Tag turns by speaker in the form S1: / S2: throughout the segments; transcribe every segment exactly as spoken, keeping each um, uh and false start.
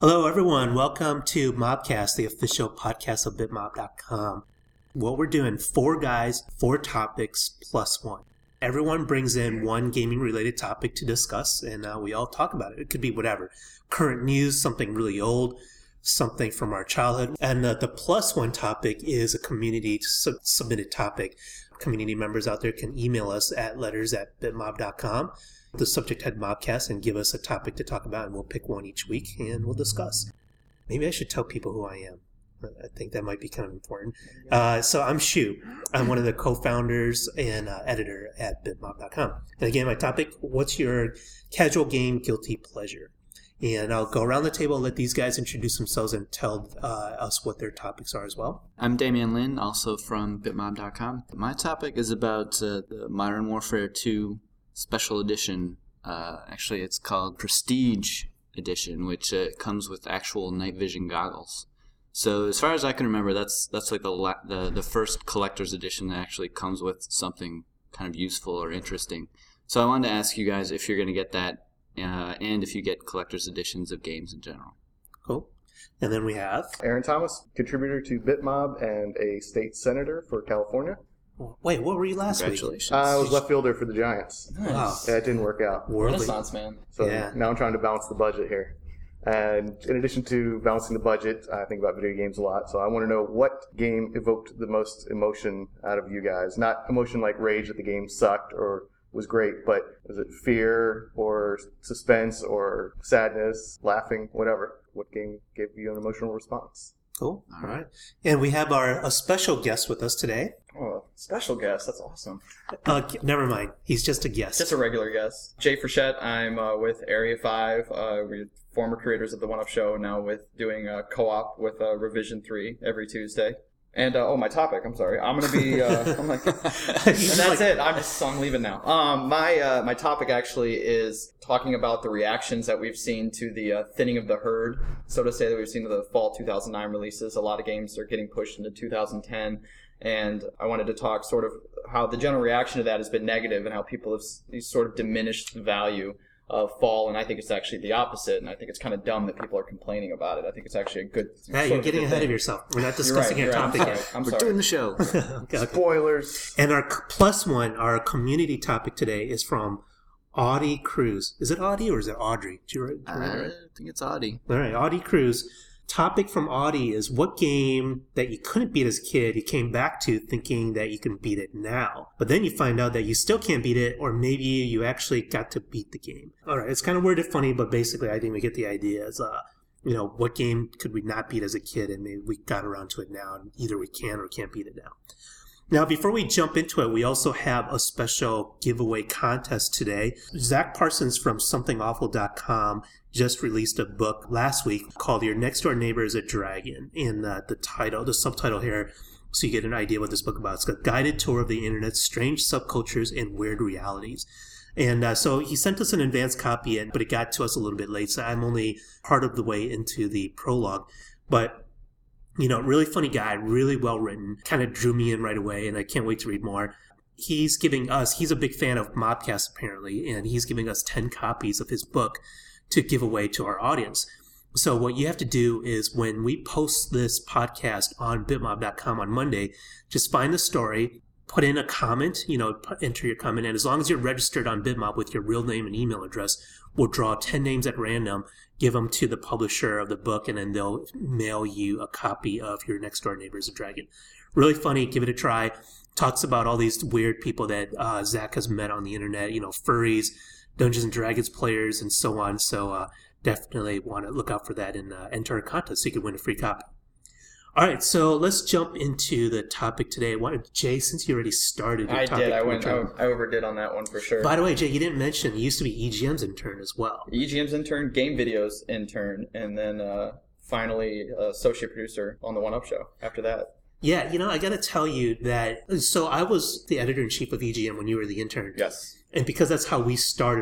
S1: Hello, everyone. Welcome to Mobcast, the official podcast of bitmob dot com. What we're doing, four guys, four topics, plus one. Everyone brings in one gaming-related topic to discuss, and uh, we all talk about it. It could be whatever. Current news, something really old, something from our childhood. And uh, the plus one topic is a community-submitted topic. Community members out there can email us at letters at bitmob dot com. The subject head Mobcast and give us a topic to talk about, and we'll pick one each week and we'll discuss. Maybe I should tell people who I am. I think that might be kind of important. Uh, so I'm Shu. I'm one of the co-founders and uh, editor at bitmob dot com. And again, my topic, what's your casual game guilty pleasure? And I'll go around the table and let these guys introduce themselves and tell uh, us what their topics are as well.
S2: I'm Damian Lin, also from bitmob dot com. My topic is about uh, the Modern Warfare two Special Edition. Uh, actually, it's called Prestige Edition, which uh, comes with actual night vision goggles. So as far as I can remember, that's that's like the, la- the the first collector's edition that actually comes with something kind of useful or interesting. So I wanted to ask you guys if you're going to get that, uh, and if you get collector's editions of games in general.
S1: Cool. And then we have
S3: Aaron Thomas, contributor to Bitmob and a state senator for California.
S1: Wait, what were you last week?
S2: Congratulations.
S3: Uh, I was left fielder for the Giants.
S4: Nice.
S1: Wow.
S3: Yeah, it didn't work out.
S1: Worldly.
S4: Renaissance man.
S3: So
S1: Yeah.
S3: now I'm trying to balance the budget here. And in addition to balancing the budget, I think about video games a lot. So I want to know what game evoked the most emotion out of you guys. Not emotion like rage that the game sucked or was great, but was it fear or suspense or sadness, laughing, whatever? What game gave you an emotional response?
S1: Cool. All right. And we have our a special guest with us today.
S4: Oh, special guest. That's awesome.
S1: Uh, never mind. He's just a guest.
S4: Just a regular guest. Jay Frechette. I'm uh, with Area five. Uh, we're former creators of the One Up Show, now with doing a co-op with uh, Revision three every Tuesday. And, uh, oh, my topic. I'm sorry. I'm going to be, uh, I'm like, and that's
S1: like,
S4: it. I'm just, I'm leaving now. Um, my, uh, my topic actually is talking about the reactions that we've seen to the uh, thinning of the herd, so to say, that we've seen to the fall two thousand nine releases. A lot of games are getting pushed into two thousand ten. And I wanted to talk sort of how the general reaction to that has been negative and how people have s- sort of diminished the value of fall, and I think it's actually the opposite, and I think it's kind of dumb that people are complaining about it. I think it's actually a good...
S1: Yeah, you're getting ahead thing. of yourself. We're not discussing
S4: you're right,
S1: your
S4: you're
S1: topic
S4: right. I'm
S1: yet.
S4: sorry.
S2: We're
S4: I'm
S2: doing the
S4: sorry.
S2: show.
S1: okay, okay.
S3: Spoilers.
S1: And our c- plus one, our community topic today is from Audie Cruz. Is it Audie or is it Audrey? Do you write, do you write it
S2: I
S1: right?
S2: think it's Audi.
S1: All right, Audie Cruz. Topic from Audie is what game that you couldn't beat as a kid, you came back to thinking that you can beat it now. But then you find out that you still can't beat it, or maybe you actually got to beat the game. All right, it's kind of worded funny, but basically I think we get the idea. Is, uh, you know, what game could we not beat as a kid, and maybe we got around to it now, and either we can or can't beat it now. Now, before we jump into it, we also have a special giveaway contest today. Zach Parsons from something awful dot com just released a book last week called Your Next Door Neighbor is a Dragon. And uh, the title, the subtitle here, so you get an idea what this book is about. It's a guided tour of the internet's strange subcultures and weird realities. And uh, so he sent us an advanced copy, in, but it got to us a little bit late, so I'm only part of the way into the prologue. But you know, really funny guy, really well written, kind of drew me in right away, and I can't wait to read more. He's giving us, he's a big fan of Mobcast apparently, and he's giving us ten copies of his book to give away to our audience. So what you have to do is when we post this podcast on bitmob dot com on Monday, just find the story, put in a comment, you know, enter your comment, and as long as you're registered on Bitmob with your real name and email address, we'll draw ten names at random, give them to the publisher of the book, and then they'll mail you a copy of Your Next Door Neighbor is a Dragon. Really funny, give it a try. Talks about all these weird people that uh, Zach has met on the internet, you know, furries, Dungeons and Dragons players, and so on. So uh, definitely want to look out for that and uh, enter a contest so you can win a free copy. All right, so let's jump into the topic today. Why, Jay, since you already started your
S4: I
S1: topic.
S4: did. I went.
S1: try-
S4: I, I overdid on that one for sure.
S1: By the way, Jay, you didn't mention, you used to be E G M's intern as well.
S4: E G M's intern, Game Videos intern, and then uh, finally uh, associate producer on the One Up Show after that.
S1: Yeah, you know, I got to tell you that, so I was the editor-in-chief of E G M when you were the intern.
S4: Yes.
S1: And because that's how we started off,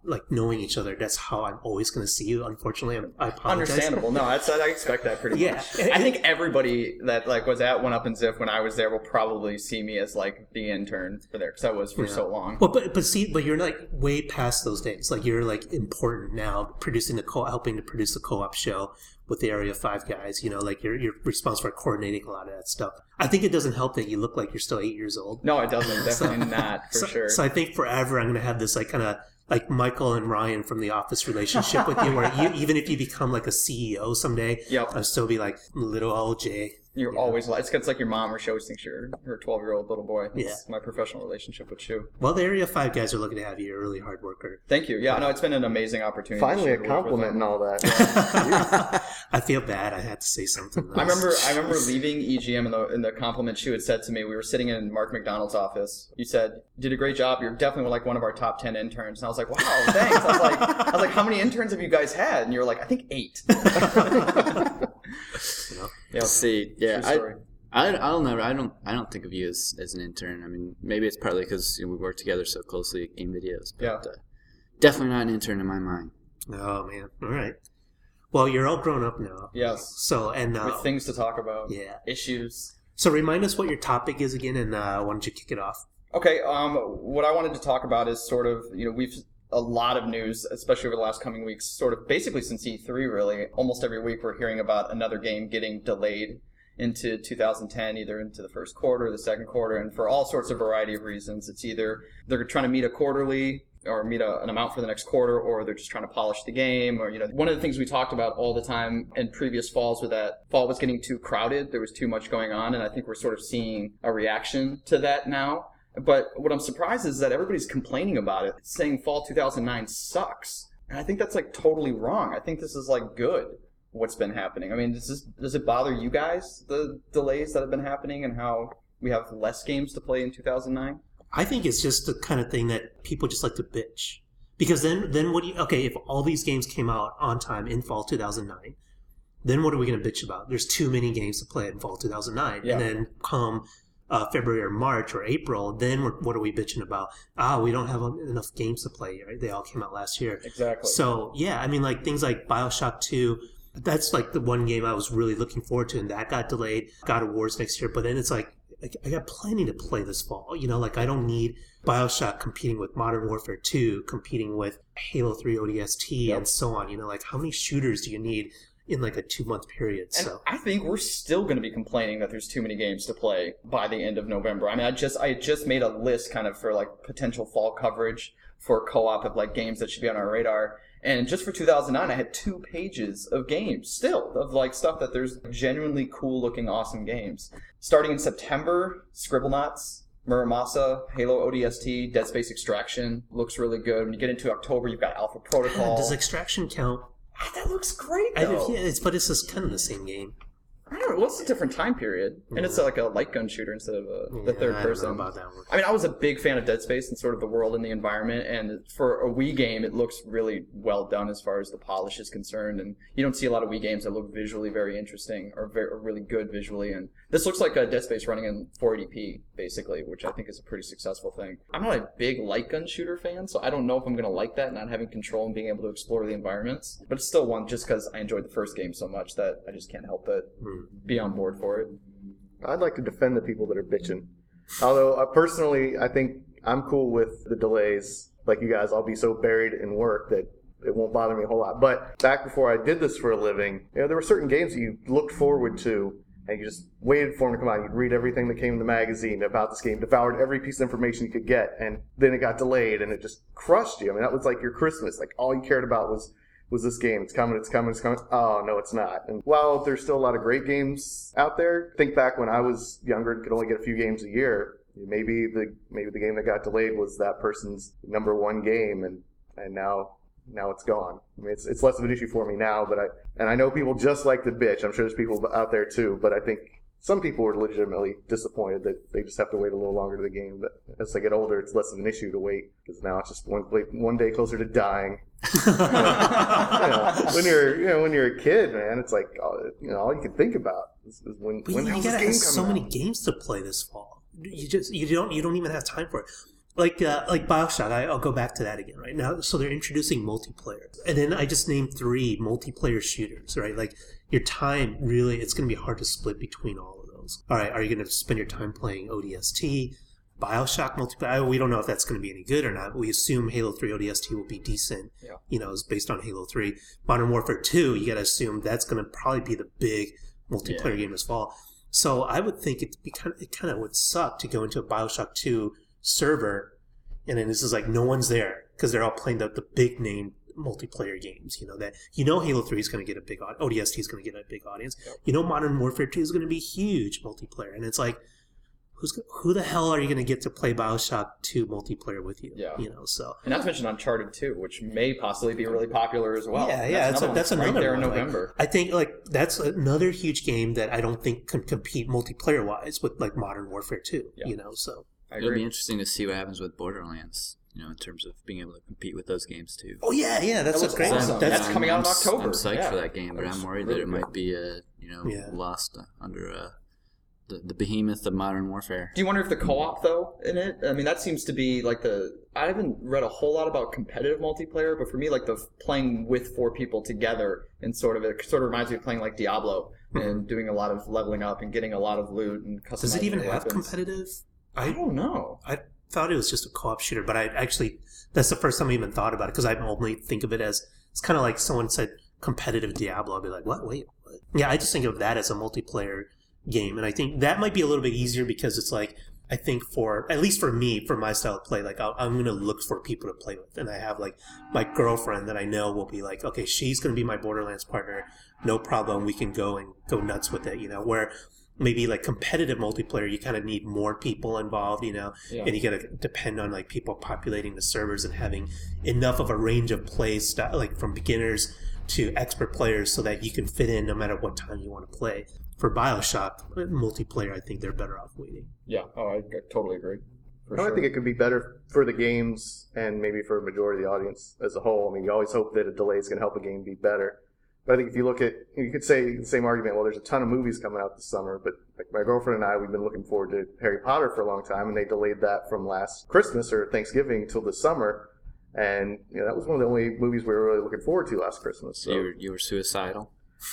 S1: like knowing each other, that's how I'm always going to see you. Unfortunately, I'm, I apologize.
S4: Understandable. No, that's, I expect that pretty
S1: Yeah.
S4: much. I think everybody that like was at One Up and Ziff when I was there will probably see me as like the intern for there because I was for
S1: Yeah.
S4: so long.
S1: Well, but but see, but you're like way past those days. Like you're like important now, producing the co, helping to produce the co-op show with the Area Five guys. You know, like you're you're responsible for coordinating a lot of that stuff. I think it doesn't help that you look like you're still eight years old.
S4: No, it doesn't. Definitely not for
S1: so,
S4: sure.
S1: So I think forever I'm going to have this like kind of like Michael and Ryan from The Office relationship with you, where you, even if you become like a C E O someday,
S4: Yep.
S1: I'll still be like little old Jay.
S4: You're
S1: Yeah.
S4: always like, it's, it's like your mom, where she always thinks you're her twelve-year-old little boy. That's
S1: Yeah.
S4: my professional relationship with you.
S1: Well, the Area Five guys are looking to have you. You're a really hard worker.
S4: Thank you. Yeah, no, it's been an amazing opportunity.
S3: Finally,
S4: to
S3: a
S4: work with
S3: compliment
S4: them.
S3: and all that.
S1: I feel bad. I had to say something.
S4: I remember I remember leaving E G M, and the, in the compliment you had said to me, we were sitting in Mark McDonald's office. You said, "You did a great job. You're definitely like one of our top ten interns." And I was like, "Wow, thanks." I was like, I was like, "How many interns have you guys had?" And you were like, "I think eight."
S1: You know?
S4: Yeah,
S2: See, yeah,
S4: true
S2: I,
S4: story.
S2: I, I'll never. I don't. I don't think of you as, as an intern. I mean, maybe it's partly because you know, we work together so closely at Game Videos. But,
S4: Yeah.
S2: uh, definitely not an intern in my mind.
S1: Oh man. All right. Well, you're all grown up now.
S4: Yes.
S1: So and uh,
S4: With things to talk about.
S1: yeah.
S4: Issues.
S1: So remind us what your topic is again, and uh, why don't you kick it off?
S4: Okay, um, what I wanted to talk about is sort of, you know, we've a lot of news, especially over the last coming weeks, sort of basically since E three, really. Almost every week we're hearing about another game getting delayed into two thousand ten, either into the first quarter or the second quarter, and for all sorts of variety of reasons. It's either they're trying to meet a quarterly or meet a, an amount for the next quarter, or they're just trying to polish the game, or, you know, one of the things we talked about all the time in previous falls was that fall was getting too crowded, there was too much going on, and I think we're sort of seeing a reaction to that now. But what I'm surprised is that everybody's complaining about it, saying fall two thousand nine sucks. And I think that's like totally wrong. I think this is like good, what's been happening. I mean, does this, does it bother you guys, the delays that have been happening and how we have less games to play in two thousand nine?
S1: I think it's just the kind of thing that people just like to bitch. Because then, then what do you, okay, if all these games came out on time in fall two thousand nine, then what are we going to bitch about? There's too many games to play in fall two thousand nine.
S4: Yeah.
S1: And then come uh, February or March or April, then we're, what are we bitching about? Ah, we don't have enough games to play, right? They all came out last year.
S4: Exactly.
S1: So, yeah, I mean, like things like Bioshock two, that's like the one game I was really looking forward to, and that got delayed. God of War's next year, but then it's like, I got plenty to play this fall. You know, like I don't need Bioshock competing with Modern Warfare two, competing with Halo three O D S T,
S4: Yep.
S1: and so on. You know, like how many shooters do you need in like a two-month period?
S4: And
S1: So
S4: I think we're still going to be complaining that there's too many games to play by the end of November. I mean, I just I just made a list kind of for like potential fall coverage for co-op of like games that should be on our radar. And just for two thousand nine, I had two pages of games still of like stuff that there's genuinely cool looking, awesome games. Starting in September, Scribblenauts, Muramasa, Halo O D S T, Dead Space Extraction looks really good. When you get into October, you've got Alpha Protocol.
S1: does Extraction count?
S4: Ah, that looks great
S1: I,
S4: though.
S1: yeah, it's but it's just kind of the same game.
S4: I don't know. What's a different time period? And it's like a light gun shooter instead of a, the
S1: Yeah,
S4: third
S1: I don't
S4: person.
S1: know about that one.
S4: I mean, I was a big fan of Dead Space and sort of the world and the environment. And for a Wii game, it looks really well done as far as the polish is concerned. And you don't see a lot of Wii games that look visually very interesting or, very, or really good visually. And this looks like a Dead Space running in four eighty p, basically, which I think is a pretty successful thing. I'm not a big light gun shooter fan, so I don't know if I'm going to like that, not having control and being able to explore the environments. But it's still one just because I enjoyed the first game so much that I just can't help but
S1: Hmm.
S4: be on board for it.
S3: I'd like to defend the people that are bitching. Although, uh, personally, I think I'm cool with the delays. Like you guys, I'll be so buried in work that it won't bother me a whole lot. But back before I did this for a living, you know, there were certain games that you looked forward to, and you just waited for them to come out. You'd read everything that came in the magazine about this game, devoured every piece of information you could get, and then it got delayed, and it just crushed you. I mean, that was like your Christmas. Like, all you cared about was was this game. It's coming, it's coming, it's coming. Oh, no, it's not. And while there's still a lot of great games out there, think back when I was younger and could only get a few games a year, maybe the maybe the game that got delayed was that person's number one game, and, and now now it's gone. I mean, it's it's less of an issue for me now, but I and I know people just like to bitch. I'm sure there's people out there too, but I think some people are legitimately disappointed that they just have to wait a little longer to the game. But as they get older, it's less of an issue to wait because now it's just one one day closer to dying. you know, when you're you know when you're a kid, man, it's like all, you know all you can think about is, is when
S1: But
S3: when
S1: you,
S3: how's
S1: you
S3: this
S1: gotta
S3: game
S1: have so
S3: coming
S1: many
S3: out?
S1: games to play this fall. You just you don't you don't even have time for it. Like uh, like Bioshock, I, I'll go back to that again right now. So they're introducing multiplayer, and then I just named three multiplayer shooters, right? Like your time really, it's going to be hard to split between all of those. All right, are you going to spend your time playing O D S T, Bioshock multiplayer? We don't know if that's going to be any good or not. We assume Halo three O D S T will be decent. Yeah. You know, it's based on Halo three. Modern Warfare two, you got to assume that's going to probably be the big multiplayer yeah. game this fall. So I would think it'd be kind of, it kind of would suck to go into a Bioshock two server, and then this is like no one's there because they're all playing the, the big name multiplayer games. You know that you know Halo three is going to get a big audience, O D S T is going to get a big audience. Yep. You know Modern Warfare two is going to be huge multiplayer, and it's like who's who the hell are you going to get to play Bioshock two multiplayer with you? Yeah, you know. So
S4: and not to mention Uncharted two, which may possibly be really popular as well.
S1: Yeah, yeah, that's, that's, a, that's another
S4: right there
S1: one.
S4: in November.
S1: Like, I think like that's another huge game that I don't think can compete multiplayer wise with like Modern Warfare two. Yeah. You know, so.
S2: It'll be interesting to see what happens with Borderlands, you know, in terms of being able to compete with those games too.
S1: Oh yeah, yeah, that's
S4: that
S1: a great.
S4: Awesome.
S1: That's,
S4: that's coming out in October.
S2: I'm psyched
S4: yeah.
S2: for that game, but I'm worried really that it cool. might be, uh, you know, yeah. lost uh, under uh, the the behemoth of Modern Warfare.
S4: Do you wonder if the co-op though in it? I mean, that seems to be like the. I haven't read a whole lot about competitive multiplayer, but for me, like the playing with four people together and sort of it sort of reminds me of playing like Diablo mm-hmm. and doing a lot of leveling up and getting a lot of loot and customizing.
S1: Does it even have
S4: weapons.
S1: competitive?
S4: I, I don't know.
S1: I thought it was just a co-op shooter, but I actually that's the first time I even thought about it because I only think of it as it's kind of like someone said competitive Diablo. I'd be like, what? Wait, what? Yeah, I just think of that as a multiplayer game, and I think that might be a little bit easier because it's like I think for at least for me, for my style of play, like I'll, I'm going to look for people to play with, and I have like my girlfriend that I know will be like, okay, she's going to be my Borderlands partner, no problem. We can go and go nuts with it, you know, where. Maybe like competitive multiplayer, you kind of need more people involved, you know, yeah. and you got to depend on like people populating the servers and having enough of a range of plays, st- like from beginners to expert players, so that you can fit in no matter what time you want to play. For Bioshock multiplayer, I think they're better off waiting.
S4: Yeah, oh, I, I totally agree.
S3: I sure. think it could be better for the games and maybe for a majority of the audience as a whole. I mean, you always hope that a delay is going to help a game be better. But I think if you look at, you could say the same argument, well, there's a ton of movies coming out this summer, but like my girlfriend and I, we've been looking forward to Harry Potter for a long time, and they delayed that from last Christmas or Thanksgiving until this summer. And, you know, that was one of the only movies we were really looking forward to last Christmas. So.
S2: You, were, you were suicidal?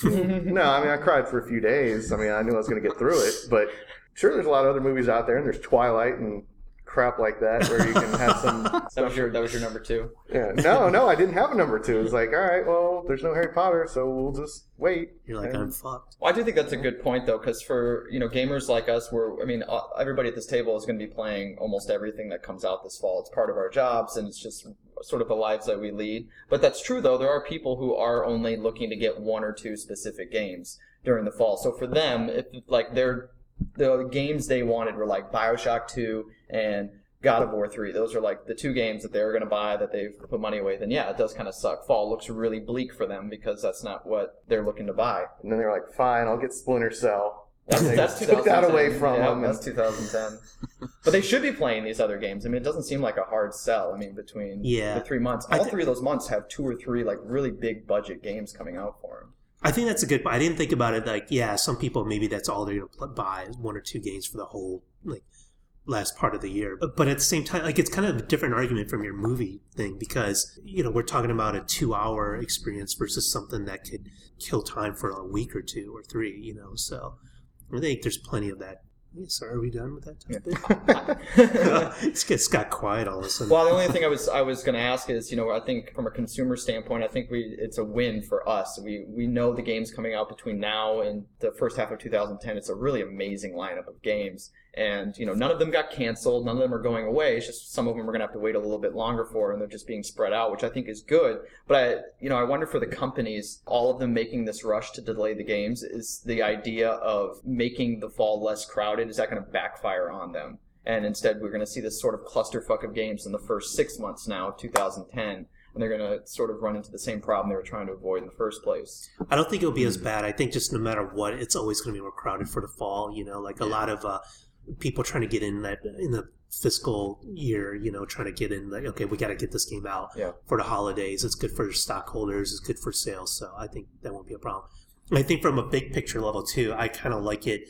S3: No, I mean, I cried for a few days. I mean, I knew I was going to get through it, but sure, there's a lot of other movies out there, and there's Twilight and crap like that where you can have some
S4: that was your that was your number two.
S3: Yeah, no, no, I didn't have a number two. It's like, all right, well, there's no Harry Potter, so we'll just wait.
S1: You're like,
S3: and...
S1: I'm fucked.
S4: Well, I do think that's a good point though, because for you know gamers like us, we're I mean everybody at this table is going to be playing almost everything that comes out this fall. It's part of our jobs, and it's just sort of the lives that we lead. But that's true though. There are people who are only looking to get one or two specific games during the fall. So for them, if like they're the games they wanted were like Bioshock two and God of War three. Those are like the two games that they were going to buy that they've put money away. Then yeah, it does kind of suck. Fall looks really bleak for them because that's not what they're looking to buy.
S3: And then they're like, fine, I'll get Splinter Cell.
S4: That's, that's two thousand ten.
S3: Took that away from
S4: yeah,
S3: them.
S4: That's two thousand ten. But they should be playing these other games. I mean, it doesn't seem like a hard sell. I mean, between
S1: yeah.
S4: the three months, all th- three of those months have two or three like really big budget games coming out for them.
S1: I think that's a good. I didn't think about it like, yeah, some people maybe that's all they're going to buy is one or two games for the whole like last part of the year. But at the same time, like it's kind of a different argument from your movie thing because you know we're talking about a two-hour experience versus something that could kill time for a week or two or three. You know, so I think there's plenty of that. So are we done with that topic? Yeah. it's, it's got quiet all of a sudden.
S4: Well, the only thing I was I was going to ask is, you know, I think from a consumer standpoint, I think we it's a win for us. We we know the games coming out between now and the first half of two thousand ten. It's a really amazing lineup of games. And, you know, none of them got canceled. None of them are going away. It's just some of them we're going to have to wait a little bit longer for, and they're just being spread out, which I think is good. But, I, you know, I wonder for the companies, all of them making this rush to delay the games, is the idea of making the fall less crowded, is that going to backfire on them? And instead, we're going to see this sort of clusterfuck of games in the first six months now of two thousand ten. And they're going to sort of run into the same problem they were trying to avoid in the first place.
S1: I don't think it'll be as bad. I think just no matter what, it's always going to be more crowded for the fall. You know, like a lot of... Uh, people trying to get in that in the fiscal year, you know, trying to get in like, okay, we got to get this game out
S4: yeah.
S1: for the holidays. It's good for stockholders. It's good for sales. So I think that won't be a problem. And I think from a big picture level too, I kind of like it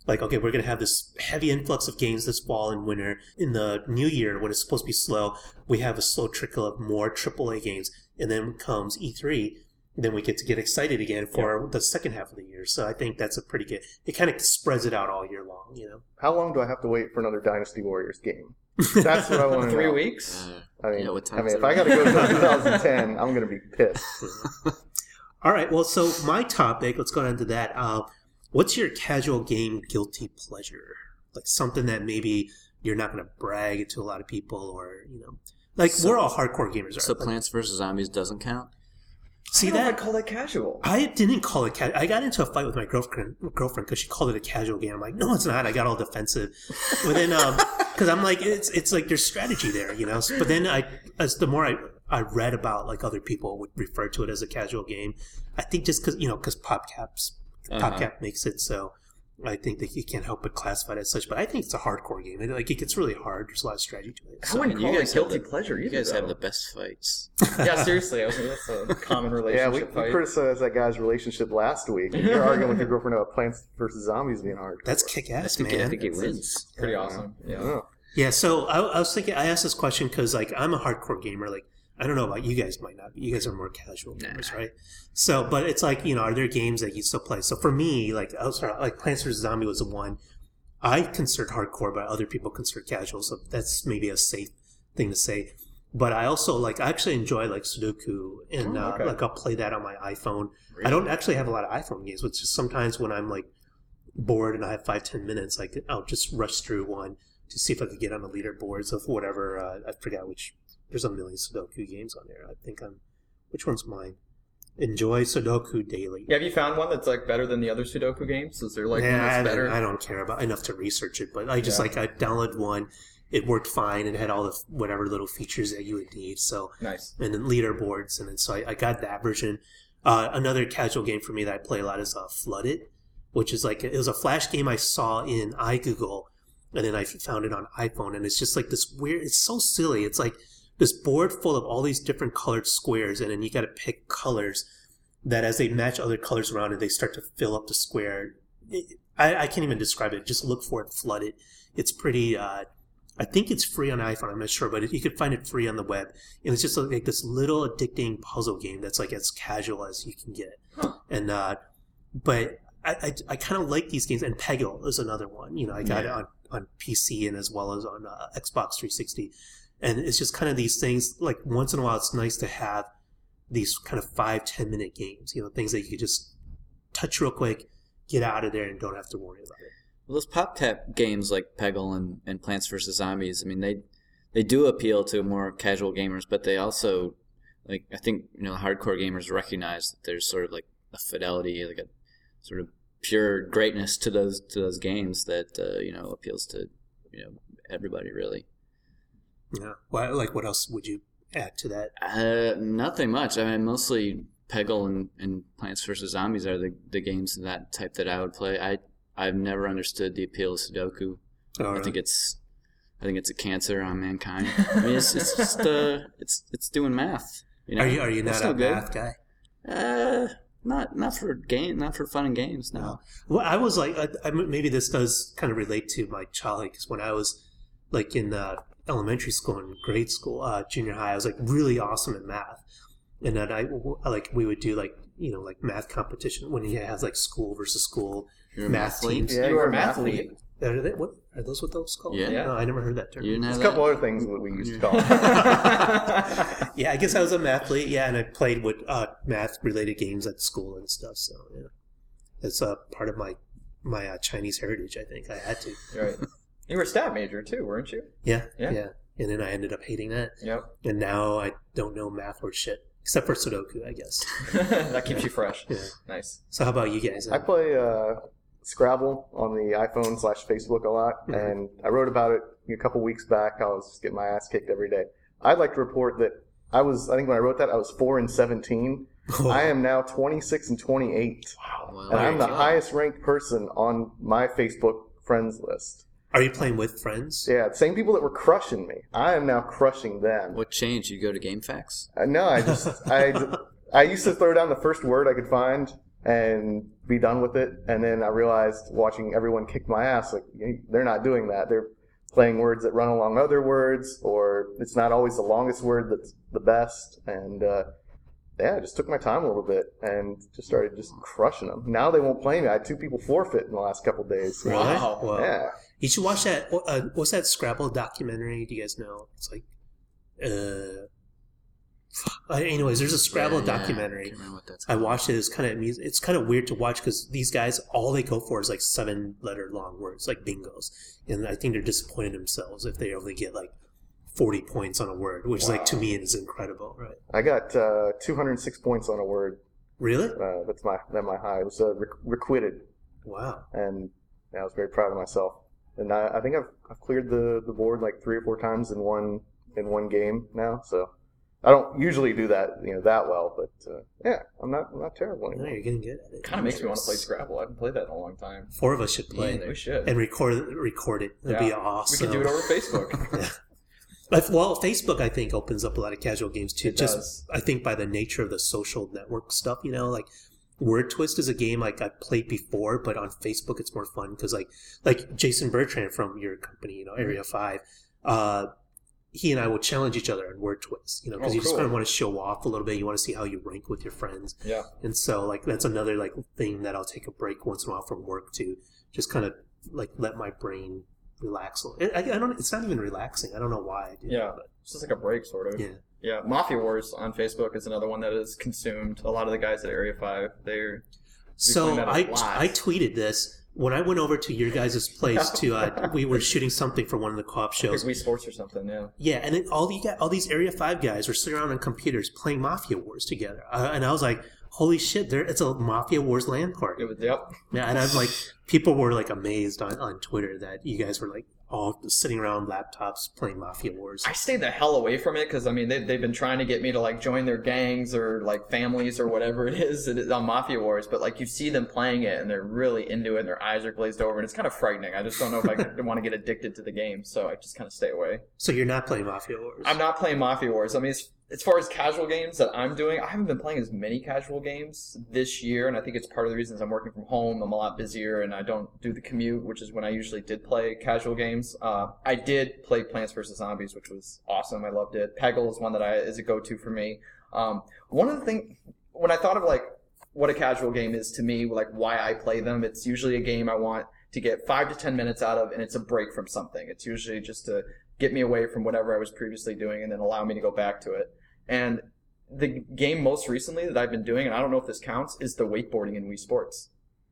S1: like, okay, we're going to have this heavy influx of games this fall and winter. In the new year, when it's supposed to be slow, we have a slow trickle of more triple A games. And then comes E three, then we get to get excited again for yeah. the second half of the year. So I think that's a pretty good, it kind of spreads it out all year long, you know.
S3: How long do I have to wait for another Dynasty Warriors game? That's what I want to know.
S4: Three weeks?
S2: Uh,
S3: I mean,
S2: yeah, what time
S3: I mean, if
S2: it?
S3: I got to go to twenty ten, I'm going to be pissed.
S1: All right, well, so my topic, let's go on to that. Uh, what's your casual game guilty pleasure? Like something that maybe you're not going to brag to a lot of people, or, you know, like so, we're all hardcore gamers.
S2: So
S1: right?
S2: Plants versus. Zombies doesn't count?
S1: See
S4: I don't
S1: that?
S4: know if I call that casual.
S1: I didn't call it casual. I got into a fight with my girlfriend girlfriend because she called it a casual game. I'm like, no, it's not. I got all defensive. But then, because um, I'm like, it's it's like there's strategy there, you know. But then I, as the more I I read about, like, other people would refer to it as a casual game. I think just because, you know, because PopCap's
S2: Uh-huh.
S1: PopCap makes it so. I think that you can't help but classify it as such, but I think it's a hardcore game. It, like, it gets really hard. There's a lot of strategy to it.
S4: I
S1: So,
S4: wouldn't
S2: you
S4: call
S2: guys
S4: it guilty
S2: have the-
S4: pleasure either,
S2: You guys
S4: though.
S2: have the best fights.
S4: Yeah, seriously. I was, that's a common
S3: Yeah,
S4: relationship
S3: we, we
S4: fight.
S3: criticized that guy's relationship last week. And you're arguing with your girlfriend about Plants versus Zombies being hard.
S1: that's kick-ass,
S2: I think,
S1: man.
S2: I think it wins.
S4: Pretty awesome. Yeah.
S3: Oh.
S1: Yeah, so I, I was thinking, I asked this question because, like, I'm a hardcore gamer. Like, I don't know about you guys, might not be. You guys are more casual gamers,
S2: Nah.
S1: right? So, but it's like, you know, are there games that you still play? So for me, like, I was like Plants versus. Zombie was the one I considered hardcore, but other people consider casual. So that's maybe a safe thing to say. But I also, like, I actually enjoy, like, Sudoku, and
S4: Oh, okay.
S1: uh, like I'll play that on my iPhone.
S2: Really?
S1: I don't actually have a lot of iPhone games, which is sometimes when I'm like bored and I have five ten minutes, like I'll just rush through one to see if I could get on the leaderboards of whatever. Uh, I forgot which. There's a million Sudoku games on there. I think I'm. Which one's mine? Enjoy Sudoku Daily.
S4: Yeah, have you found one that's like better than the other Sudoku games? Is there like
S1: Yeah,
S4: one
S1: I,
S4: that's
S1: don't-
S4: better?
S1: I don't care about enough to research it, but I just
S4: Yeah.
S1: like I downloaded one. It worked fine and had all the whatever little features that you would need. So
S4: Nice.
S1: and then leaderboards, and then so I, I got that version. Uh, another casual game for me that I play a lot is uh, Flooded, which is like it was a flash game I saw in iGoogle, and then I found it on iPhone, and it's just like this weird. It's so silly. It's like this board full of all these different colored squares, and then you got to pick colors that, as they match other colors around it, they start to fill up the square. It, I, I can't even describe it. Just look for it. Flooded. It's pretty. Uh, I think it's free on iPhone. I'm not sure, but you could find it free on the web. And it's just like this little addicting puzzle game that's like as casual as you can get.
S4: Huh.
S1: And uh, but I I, I kind of like these games. And Peggle is another one. You know, I got
S2: Yeah.
S1: it on, on P C and as well as on uh, Xbox three sixty. And it's just kind of these things. Like once in a while, it's nice to have these kind of five ten minute games. You know, things that you could just touch real quick, get out of there, and don't have to worry about it.
S2: Well, those PopCap games like Peggle and, and Plants versus. Zombies, I mean, they they do appeal to more casual gamers, but they also, like, I think, you know, hardcore gamers recognize that there's sort of like a fidelity, like a sort of pure greatness to those to those games that uh, you know, appeals to, you know, everybody really.
S1: Yeah. Well, like, what else would you add to that?
S2: Uh, nothing much. I mean, mostly Peggle and, and Plants versus. Zombies are the, the games of that type that I would play. I I've never understood the appeal of Sudoku.
S1: Oh,
S2: I
S1: really?
S2: think it's I think it's a cancer on mankind. I mean, it's it's just uh, it's it's doing math. You know?
S1: Are you are you
S2: That's
S1: not a
S2: no good.
S1: math guy?
S2: Uh, not not for game, not for fun and games. No.
S1: No. Well, I was like, I, I, maybe this does kind of relate to my childhood because when I was like in uh, elementary school and grade school, uh, junior high, I was like really awesome at math, and then I like we would do like you know like math competition when he has like school versus school
S2: You're a
S1: math
S2: mathlete?
S1: teams.
S3: Yeah,
S4: You were
S3: you're
S4: a math lead.
S1: Are, they, what, are those what those called?
S2: Yeah.
S1: No, I never heard that term.
S2: You didn't have
S3: There's a couple
S2: that?
S3: other things that we used to
S2: Yeah.
S3: call it.
S1: Yeah, I guess I was a mathlete. Yeah, and I played with uh, math-related games at school and stuff. So yeah, it's a uh, part of my my uh, Chinese heritage. I think I had to.
S4: Right. You were a stat major too, weren't you?
S1: Yeah,
S4: Yeah.
S1: yeah, And then I ended up hating that,
S4: Yep.
S1: and now I don't know math or shit except for Sudoku, I guess.
S4: That keeps you fresh.
S1: Yeah.
S4: Nice.
S1: So how about you guys?
S3: I play uh, Scrabble on the iPhone slash Facebook a lot,
S1: Mhm.
S3: and I wrote about it a couple weeks back. I was just getting my ass kicked every day. I'd like to report that I was, I think when I wrote that, I was four and seventeen.
S1: Oh.
S3: I am now twenty-six and twenty-eight,
S2: Well,
S3: and I'm the
S2: wow.
S3: highest ranked person on my Facebook friends list.
S1: Are you playing with friends?
S3: Yeah, the same people that were crushing me. I am now crushing them.
S2: What changed? You go to GameFAQs?
S3: Uh, no, I just I I used to throw down the first word I could find and be done with it. And then I realized watching everyone kick my ass, like, they're not doing that. They're playing words that run along other words, or it's not always the longest word that's the best. And uh, yeah, I just took my time a little bit and just started just crushing them. Now they won't play me. I had two people forfeit in the last couple of days.
S1: Really?
S4: Wow.
S1: Wow.
S3: Yeah.
S1: You should watch that. Uh, what's that Scrabble documentary? Do you guys know? It's like, uh, uh anyways, there's a Scrabble
S2: Yeah, yeah.
S1: documentary.
S2: I can't remember what that's
S1: I
S2: called.
S1: watched it. It's kind of it's kind of weird to watch because these guys, all they go for is like seven letter long words, like bingos, and I think they're disappointed themselves if they only get like forty points on a word, which is like to me is incredible, right?
S3: I got uh, two hundred six points on a word.
S1: Really?
S3: Uh, that's my that's my high. It was uh, requ- requited,
S1: Wow.
S3: and yeah, I was very proud of myself. And I, I think I've I've cleared the, the board like three or four times in one in one game now. So I don't usually do that you know that well, but uh, yeah, I'm not I'm not terrible
S1: No,
S3: anymore.
S1: you're getting good at it.
S4: Kind of makes me want to play Scrabble. I haven't played that in a long time.
S1: Four of us should play
S4: We should.
S1: and record record it. That'd be
S4: Yeah.
S1: awesome.
S4: We can do it over Facebook.
S1: But, well, Facebook, I think, opens up a lot of casual games, too.
S4: It
S1: Just,
S4: does.
S1: I think, by the nature of the social network stuff, you know, like, Word Twist is a game, like, I've played before, but on Facebook, it's more fun, because, like, like Jason Bertrand from your company, you know, Area five, uh, he and I will challenge each other on Word Twist, you know, because
S4: Oh,
S1: you just
S4: cool.
S1: kind of want to show off a little bit. You want to see how you rank with your friends.
S4: Yeah.
S1: And so, like, that's another, like, thing that I'll take a break once in a while from work to just kind of, like, let my brain relax a little. I, I don't, it's not even relaxing. I don't know why I do
S4: Yeah.
S1: that, but
S4: It's just like a break, sort of.
S1: yeah.
S4: Yeah. Mafia Wars on Facebook is another one that is consumed. A lot of the guys at Area five, they're
S1: So
S4: playing that a
S1: I,
S4: lot.
S1: I tweeted this when I went over to your guys' place to uh, we were shooting something for one of the co-op
S4: like
S1: shows.
S4: Wii Sports or something. Yeah.
S1: Yeah, and then all you got all these Area Five guys were sitting around on computers playing Mafia Wars together, uh, and I was like, "Holy shit! There, it's a Mafia Wars LAN party."
S4: It was, yep.
S1: Yeah, and I'm like, people were like amazed on, on Twitter that you guys were like all sitting around laptops playing Mafia Wars.
S4: I stayed the hell away from it because I mean they they've been trying to get me to like join their gangs or like families or whatever it is it is on Mafia Wars, but like you see them playing it and they're really into it and their eyes are glazed over and it's kind of frightening. I just don't know if I want to get addicted to the game, so I just kind of stay away.
S1: So you're not playing Mafia Wars.
S4: I'm not playing Mafia Wars. I mean, as, as far as casual games that I'm doing, I haven't been playing as many casual games this year, and I think it's part of the reasons I'm working from home. I'm a lot busier, and I don't do the commute, which is when I usually did play casual games. Uh, I did play Plants versus. Zombies, which was awesome. I loved it. Peggle is one that I is a go-to for me. Um, one of the things, when I thought of like what a casual game is to me, like why I play them, it's usually a game I want to get five to ten minutes out of, and it's a break from something. It's usually just to get me away from whatever I was previously doing and then allow me to go back to it. And the game most recently that I've been doing, and I don't know if this counts, is the wakeboarding in Wii Sports.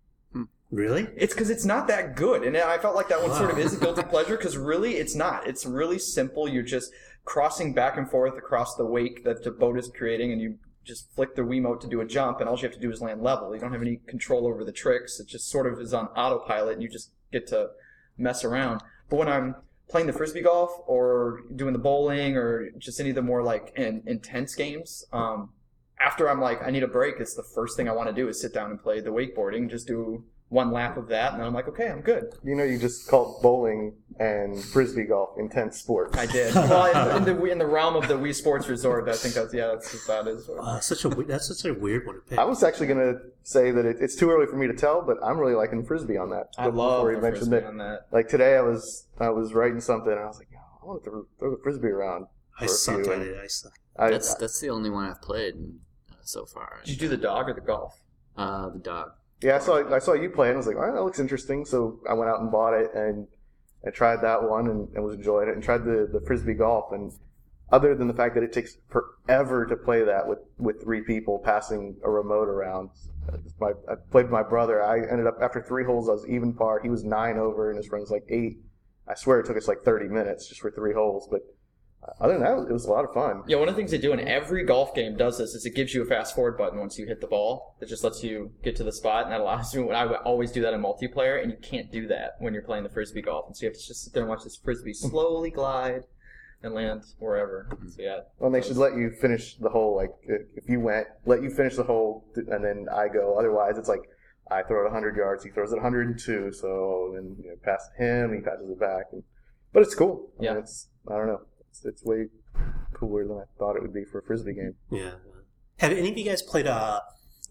S1: Really?
S4: It's because it's not that good. And I felt like that one
S1: Wow.
S4: sort of is a guilty pleasure because really it's not. It's really simple. You're just crossing back and forth across the wake that the boat is creating, and you just flick the Wiimote to do a jump, and all you have to do is land level. You don't have any control over the tricks. It just sort of is on autopilot, and you just get to mess around. But when I'm playing the frisbee golf or doing the bowling or just any of the more like in, intense games, um, after I'm like, I need a break, it's the first thing I want to do is sit down and play the wakeboarding, just do one lap of that, and then I'm like, okay, I'm good.
S3: You know, you just called bowling and frisbee golf intense sports.
S4: I did. Well, in the in the realm of the Wii Sports Resort, I think that's yeah, that's what that is.
S1: Uh, such a we- that's such a weird one to pick.
S3: I was actually going to say that it, it's too early for me to tell, but I'm really liking frisbee on that.
S4: I love
S3: Before you
S4: the
S3: mentioned
S4: frisbee
S3: it.
S4: on that.
S3: Like today, I was I was writing something, and I was like, I want to throw, throw the frisbee around.
S1: I
S3: for a
S1: suck
S3: few,
S1: at
S3: and
S1: it. I suck.
S3: I,
S2: That's that's the only one I've played uh, so far.
S4: Did you do the dog or the golf?
S2: Uh, the dog.
S3: yeah, I saw I saw you play, and I was like, all right, that looks interesting. So I went out and bought it, and I tried that one, and, and was enjoying it, and tried the, the frisbee golf, and other than the fact that it takes forever to play that with, with three people passing a remote around. My, I played with my brother. I ended up, after three holes, I was even par. He was nine over, and his friend was like eight. I swear it took us like thirty minutes just for three holes. But other than that, it was a lot of fun.
S4: Yeah, one of the things they do in every golf game does this is it gives you a fast forward button once you hit the ball. It just lets you get to the spot, and that allows you. I would always do that in multiplayer, and you can't do that when you're playing the frisbee golf. And so you have to just sit there and watch this frisbee slowly glide and land wherever. So yeah.
S3: Well, and they should let you finish the hole. Like if you went, let you finish the hole, and then I go. Otherwise, it's like I throw it one hundred yards, he throws it one hundred two. So then you know, pass him, he passes it back. And, but it's cool. I
S4: Yeah.
S3: mean, it's I don't know. It's, it's way cooler than I thought it would be for a frisbee game.
S1: Yeah. Have any of you guys played uh,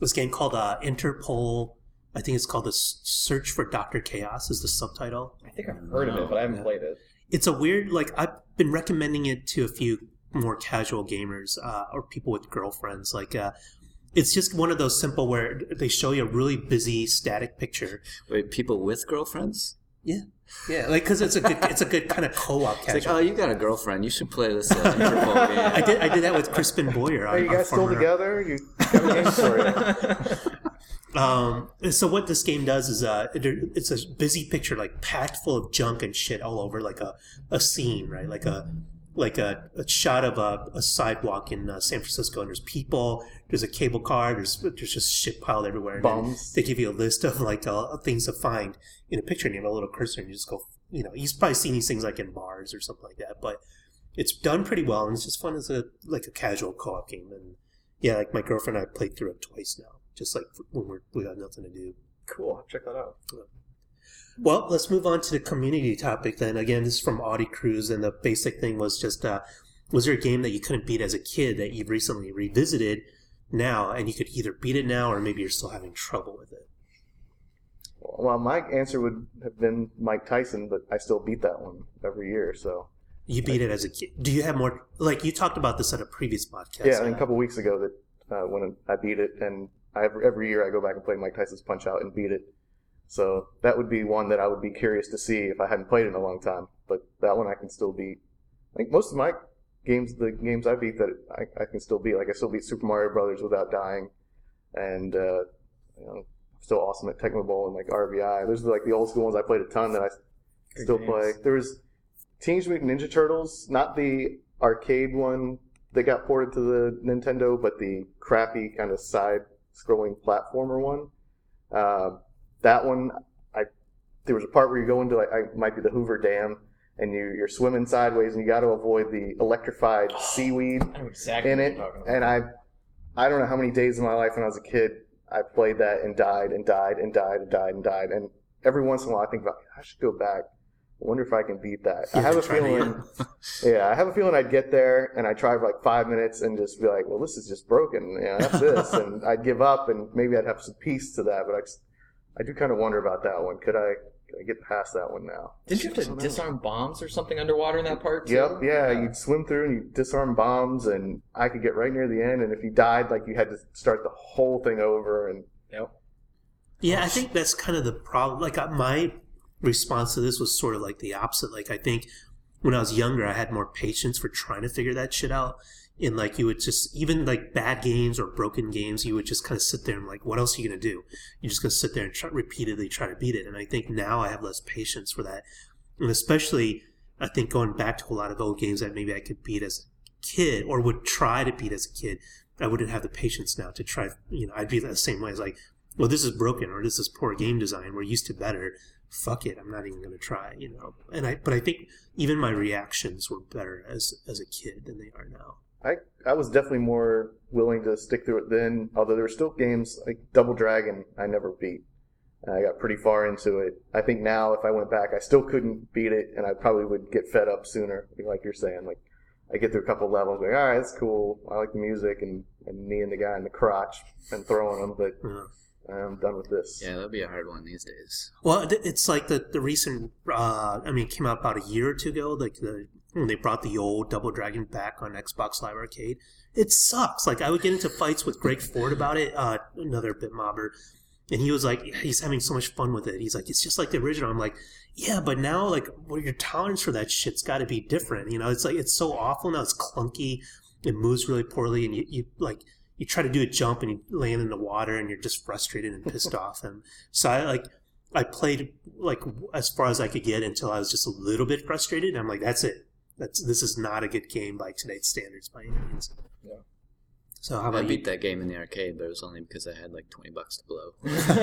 S1: this game called uh, Interpol. I think it's called the Search for Doctor Chaos is the subtitle.
S4: I think I've heard of it, but I haven't
S1: Yeah.
S4: played it.
S1: It's a weird, like, I've been recommending it to a few more casual gamers uh, or people with girlfriends. Like, uh, it's just one of those simple where they show you a really busy static picture.
S2: Wait, people with girlfriends?
S1: Yeah. Yeah, like, because it's a good, it's a good kind of co-op
S2: It's
S1: casual.
S2: like, oh, you got a girlfriend. You should play this uh, Interpol game.
S1: I did, I did that with Crispin Boyer.
S3: Are
S1: on,
S3: you
S1: on
S3: guys still
S1: former-
S3: together? You got a game story.
S1: Um, so what this game does is, uh, it, it's a busy picture, like packed full of junk and shit all over, like a, a scene, right? Like a, like a, a shot of a, a sidewalk in uh, San Francisco, and there's people, there's a cable car, there's there's just shit piled everywhere. And then
S3: Bums.
S1: they give you a list of like uh, things to find in a picture, and you have a little cursor, and you just go, you know, you've probably seen these things like in bars or something like that, but it's done pretty well, and it's just fun as a like a casual co-op game. And yeah, like my girlfriend and I played through it twice now. Just like when we're, we got nothing to do.
S4: Cool. I'll check that out.
S1: Well, let's move on to the community topic then. Again, this is from Audi Cruz, and the basic thing was just, uh, was there a game that you couldn't beat as a kid that you've recently revisited now, and you could either beat it now or maybe you're still having trouble with it?
S3: Well, my answer would have been Mike Tyson, but I still beat that one every year, so.
S1: You beat it as a kid. Do you have more, like you talked about this at a previous podcast.
S3: Yeah, I mean, a couple weeks ago that uh, when I beat it, and I, every year I go back and play Mike Tyson's Punch-Out and beat it. So that would be one that I would be curious to see if I hadn't played it in a long time. But that one I can still beat. I think most of my games, the games I beat, that I, I can still beat. Like I still beat Super Mario Brothers without dying, and uh, you know, still awesome at Tecmo Bowl and like R B I. Those are like the old school ones I played a ton that I
S4: Good
S3: still
S4: games.
S3: play. There was Teenage Mutant Ninja Turtles, not the arcade one that got ported to the Nintendo, but the crappy kind of side-scrolling platformer one. Uh, that one, I there was a part where you go into like I might be the Hoover Dam, and you you're swimming sideways, and you got to avoid the electrified seaweed
S4: I know exactly
S3: in
S4: what
S3: it.
S4: you're talking about.
S3: And I I don't know how many days in my life when I was a kid I played that and died and died and died and died and died. And every once in a while I think about I should go back. I wonder if I can beat that. I have a
S1: try to-
S3: feeling, yeah, I have a feeling I'd get there and I'd try for like five minutes and just be like, well, this is just broken. Yeah, that's this. And I'd give up and maybe I'd have some peace to that. But I, I do kind of wonder about that one. Could I, could I get past that one now?
S4: Didn't you have to disarm bombs or something underwater in that part too?
S3: Yep, yeah, you'd swim through and you'd disarm bombs and I could get right near the end. And if you died, like you had to start the whole thing over. And
S4: Yep.
S1: Yeah, I think that's kind of the problem. Like uh, my response to this was sort of like the opposite. Like I think when I was younger, I had more patience for trying to figure that shit out. And like you would just, even like bad games or broken games, you would just kind of sit there and like, what else are you going to do? You're just going to sit there and try, repeatedly try to beat it. And I think now I have less patience for that. And especially, I think going back to a lot of old games that maybe I could beat as a kid or would try to beat as a kid, I wouldn't have the patience now to try, you know, I'd be the same way as like, well, this is broken or this is poor game design. We're used to better. Fuck it. I'm not even going to try, you know. And I, but I think even my reactions were better as as a kid than they are now.
S3: I, I was definitely more willing to stick through it then, although there were still games like Double Dragon I never beat. I got pretty far into it. I think now if I went back, I still couldn't beat it, and I probably would get fed up sooner, like you're saying. Like I get through a couple levels, like, all right, that's cool. I like the music and, and kneeing the guy in the crotch and throwing him, but
S1: Yeah.
S3: I'm done with this.
S2: Yeah, that'd be a hard one these days.
S1: Well, th- it's like the the recent. Uh, I mean, it came out about a year or two ago. Like the when they brought the old Double Dragon back on Xbox Live Arcade. It sucks. Like I would get into fights with Greg Ford about it, uh, another bit mobber, and he was like, he's having so much fun with it. He's like, it's just like the original. I'm like, yeah, but now like, well, your tolerance for that shit's got to be different. You know, it's like it's so awful now. It's clunky. It moves really poorly, and you, you like. You try to do a jump and you land in the water and you're just frustrated and pissed off. And so I like, I played like as far as I could get until I was just a little bit frustrated. And I'm like, that's it. That's, this is not a good game by today's standards by any means.
S4: Yeah.
S1: So how
S2: I
S1: about
S2: beat
S1: you?
S2: that game in the arcade, but it was only because I had like twenty bucks to blow.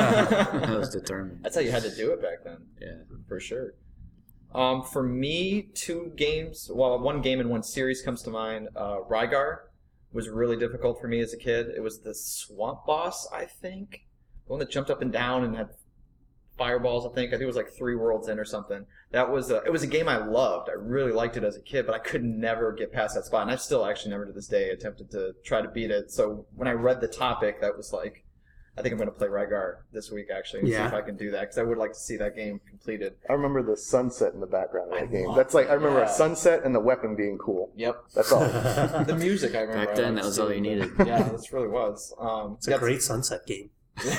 S2: I was determined.
S4: That's how you had to do it back then.
S2: Yeah.
S4: For sure. Um, for me, two games, well, one game and one series comes to mind. Uh, Rygar was really difficult for me as a kid. It was the swamp boss, I think. The one that jumped up and down and had fireballs, I think. I think it was like three worlds in or something. That was a, it was a game I loved. I really liked it as a kid, but I could never get past that spot. And I've still actually never to this day attempted to try to beat it. So when I read the topic, that was like I think I'm going to play Rygar this week, actually, and
S1: Yeah.
S4: see if I can do that, because I would like to see that game completed.
S3: I remember the sunset in the background of that
S4: I
S3: game.
S4: love
S3: That's like I remember
S4: that.
S3: a sunset and the weapon being cool.
S4: Yep.
S3: That's all.
S4: The music, I remember.
S2: Back
S4: I
S2: then,
S4: liked
S2: that was
S4: too,
S2: all you
S4: but-
S2: needed.
S4: Yeah, this really was. Um,
S1: It's a great sunset game.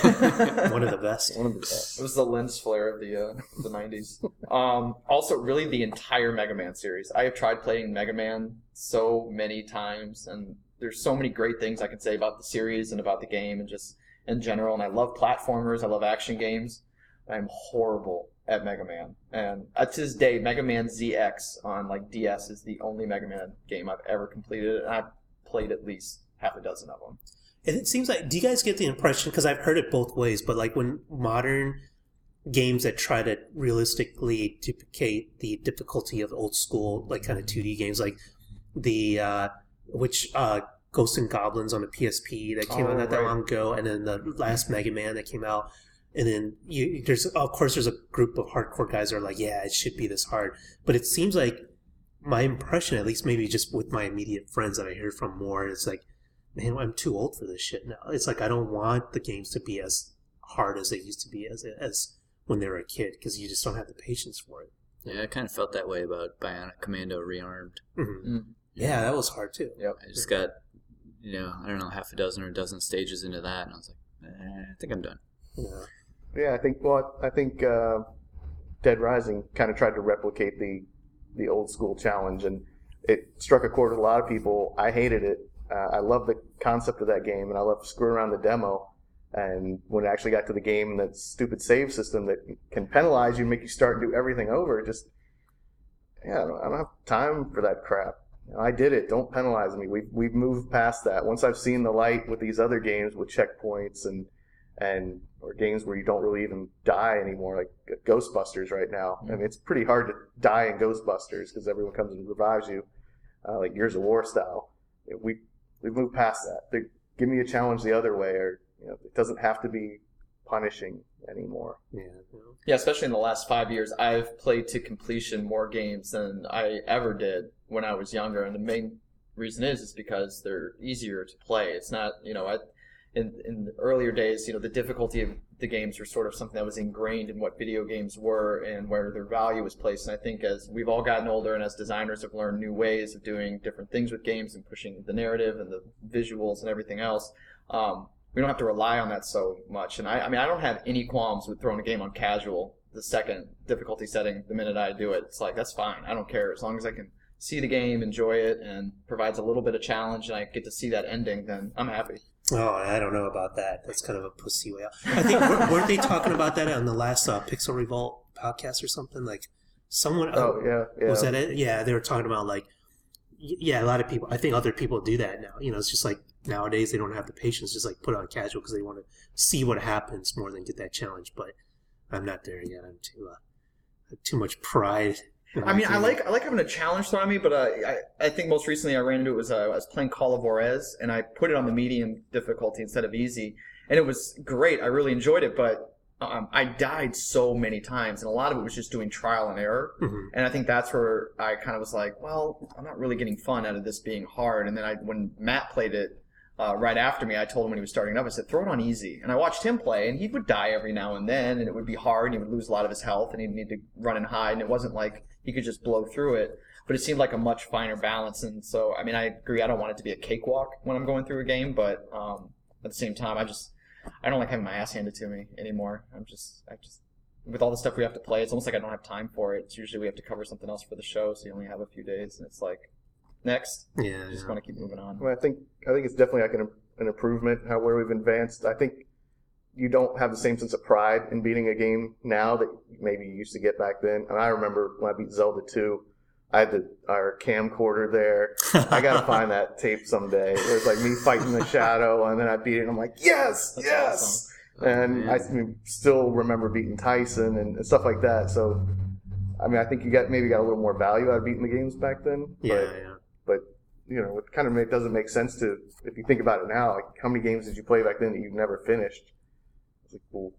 S1: One of the best.
S3: One of the best.
S4: It was the lens flare of the uh, the nineties. Um, also, really, the entire Mega Man series. I have tried playing Mega Man so many times, and there's so many great things I can say about the series and about the game and just in general. And I love platformers. I love action games. I'm horrible at Mega Man. And uh, to this day, Mega Man Z X on like D S is the only Mega Man game I've ever completed, and I've played at least half a dozen of them.
S1: And it seems like, do you guys get the impression, because I've heard it both ways, but like when modern games that try to realistically duplicate the difficulty of old school, like kind of two D games, like the, uh, which, uh, Ghosts and Goblins on the P S P that came
S4: Oh,
S1: out not that
S4: right.
S1: long ago, and then the last Mega Man that came out, and then you, there's, of course, there's a group of hardcore guys that are like, yeah, it should be this hard, but it seems like my impression, at least maybe just with my immediate friends that I hear from more, it's like, man, I'm too old for this shit now. It's like I don't want the games to be as hard as they used to be as as when they were a kid, because you just don't have the patience for it.
S2: Yeah, I kind of felt that way about Bionic Commando Rearmed.
S1: Mm-hmm.
S4: Mm.
S1: Yeah, that was hard too.
S4: Yep.
S2: I just got, you know, I don't know, half a dozen or a dozen stages into that, and I was like, eh, I think I'm done.
S1: Yeah.
S3: Yeah, I think. Well, I think uh, Dead Rising kind of tried to replicate the the old school challenge, and it struck a chord with a lot of people. I hated it. Uh, I love the concept of that game, and I love screwing around the demo. And when it actually got to the game, that stupid save system that can penalize you, and make you start and do everything over, it just yeah, I don't, I don't have time for that crap. You know, I did it. Don't penalize me. We've we've moved past that. Once I've seen the light with these other games with checkpoints and and or games where you don't really even die anymore, like Ghostbusters right now. I mean, it's pretty hard to die in Ghostbusters because everyone comes and revives you, uh, like Gears of War style. We we've moved past that. They, give me a challenge the other way, or you know, it doesn't have to be punishing anymore.
S1: Yeah. You know.
S4: Yeah, especially in the last five years, I've played to completion more games than I ever did when I was younger, and the main reason is is because they're easier to play. It's not, you know, I, in in the earlier days, you know, the difficulty of the games were sort of something that was ingrained in what video games were and where their value was placed. And I think as we've all gotten older and as designers have learned new ways of doing different things with games and pushing the narrative and the visuals and everything else, um, we don't have to rely on that so much. And I, I mean, I don't have any qualms with throwing a game on casual the second difficulty setting the minute I do it. It's like, that's fine. I don't care. As long as I can see the game, enjoy it, and provides a little bit of challenge, and I get to see that ending, then I'm happy.
S1: Oh, I don't know about that. That's kind of a pussy way out. I think weren't weren't they talking about that on the last uh, Pixel Revolt podcast or something? Like someone.
S3: Oh yeah, yeah.
S1: Was that it? Yeah, they were talking about like, y- yeah, a lot of people. I think other people do that now. You know, it's just like nowadays they don't have the patience, just like put it on casual because they want to see what happens more than get that challenge. But I'm not there yet. I'm too uh, too much pride. in my
S4: I mean, I
S1: game.
S4: like I like having a challenge thrown at me, but uh, I I think most recently I ran into it was uh, I was playing Call of Juarez, and I put it on the medium difficulty instead of easy, and it was great. I really enjoyed it, but um, I died so many times, and a lot of it was just doing trial and error.
S1: Mhm.
S4: And I think that's where I kind of was like, well, I'm not really getting fun out of this being hard. And then I, when Matt played it uh, right after me, I told him when he was starting up, I said, throw it on easy. And I watched him play, and he would die every now and then, and it would be hard, and he would lose a lot of his health, and he'd need to run and hide, and it wasn't like he could just blow through it. But it seemed like a much finer balance. And so, I mean, I agree, I don't want it to be a cakewalk when I'm going through a game, but um, at the same time, I just, I don't like having my ass handed to me anymore. I'm just, I just, with all the stuff we have to play, it's almost like I don't have time for it. It's usually we have to cover something else for the show, so you only have a few days, and it's like, next.
S1: Yeah,
S4: I just
S1: yeah.
S4: want to keep moving on.
S3: Well, I think I think it's definitely like an, an improvement how where we've advanced. I think you don't have the same sense of pride in beating a game now that maybe you used to get back then. And I remember when I beat Zelda two, I had the, our camcorder there. I gotta find that tape someday. It was like me fighting the shadow, and then I beat it, and I'm like, yes,
S4: That's
S3: yes.
S4: awesome.
S3: And
S2: Oh,
S3: I
S2: man.
S3: still remember beating Tyson and, and stuff like that. So, I mean, I think you got maybe got a little more value out of beating the games back then.
S1: Yeah,
S3: but,
S1: yeah.
S3: but you know, it kind of make, doesn't make sense to, if you think about it now, like how many games did you play back then that you've never finished? It's like, well,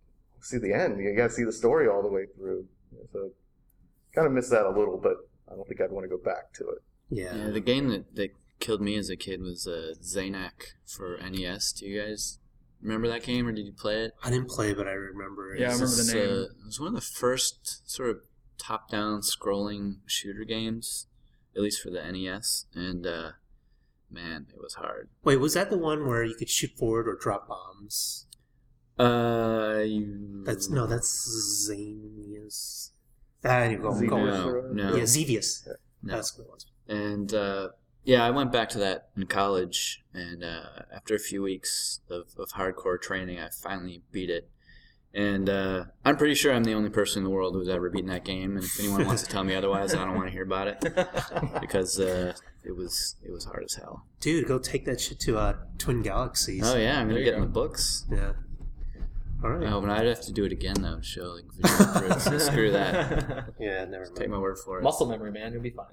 S3: see the end. You got to see the story all the way through. So, kind of miss that a little, but I don't think I'd want to go back to it.
S1: Yeah.
S2: Yeah, the game that, that killed me as a kid was uh, Zanak for N E S. Do you guys remember that game, or did you play it?
S1: I didn't play, but I remember it.
S4: Yeah, I remember the
S2: It's,
S4: name.
S2: Uh, it was one of the first sort of top-down scrolling shooter games, at least for the N E S, and uh, man, it was hard.
S1: Wait, was that the one where you could shoot forward or drop bombs?
S2: Uh, you...
S1: That's no, that's Xenius. Ah, anyway, go,
S3: Xenius
S1: go on.
S3: or-
S2: No, no.
S1: Yeah, Xevious.
S2: No.
S1: That's what it was.
S2: And uh, yeah, I went back to that in college, and uh, after a few weeks of, of hardcore training, I finally beat it. And uh, I'm pretty sure I'm the only person in the world who's ever beaten that game. And if anyone wants to tell me otherwise, I don't want to hear about it because uh, it was it was hard as hell.
S1: Dude, go take that shit to uh, Twin Galaxies.
S2: Oh yeah, I'm
S4: There
S2: gonna
S4: you
S2: get in
S4: go.
S2: the books.
S1: Yeah. All right.
S2: Oh, but I'd have to do it again though. to Show like visual proof. So screw that.
S1: Yeah, never
S2: Take
S1: mind.
S2: my word for it.
S5: Muscle memory, man. You'll be fine.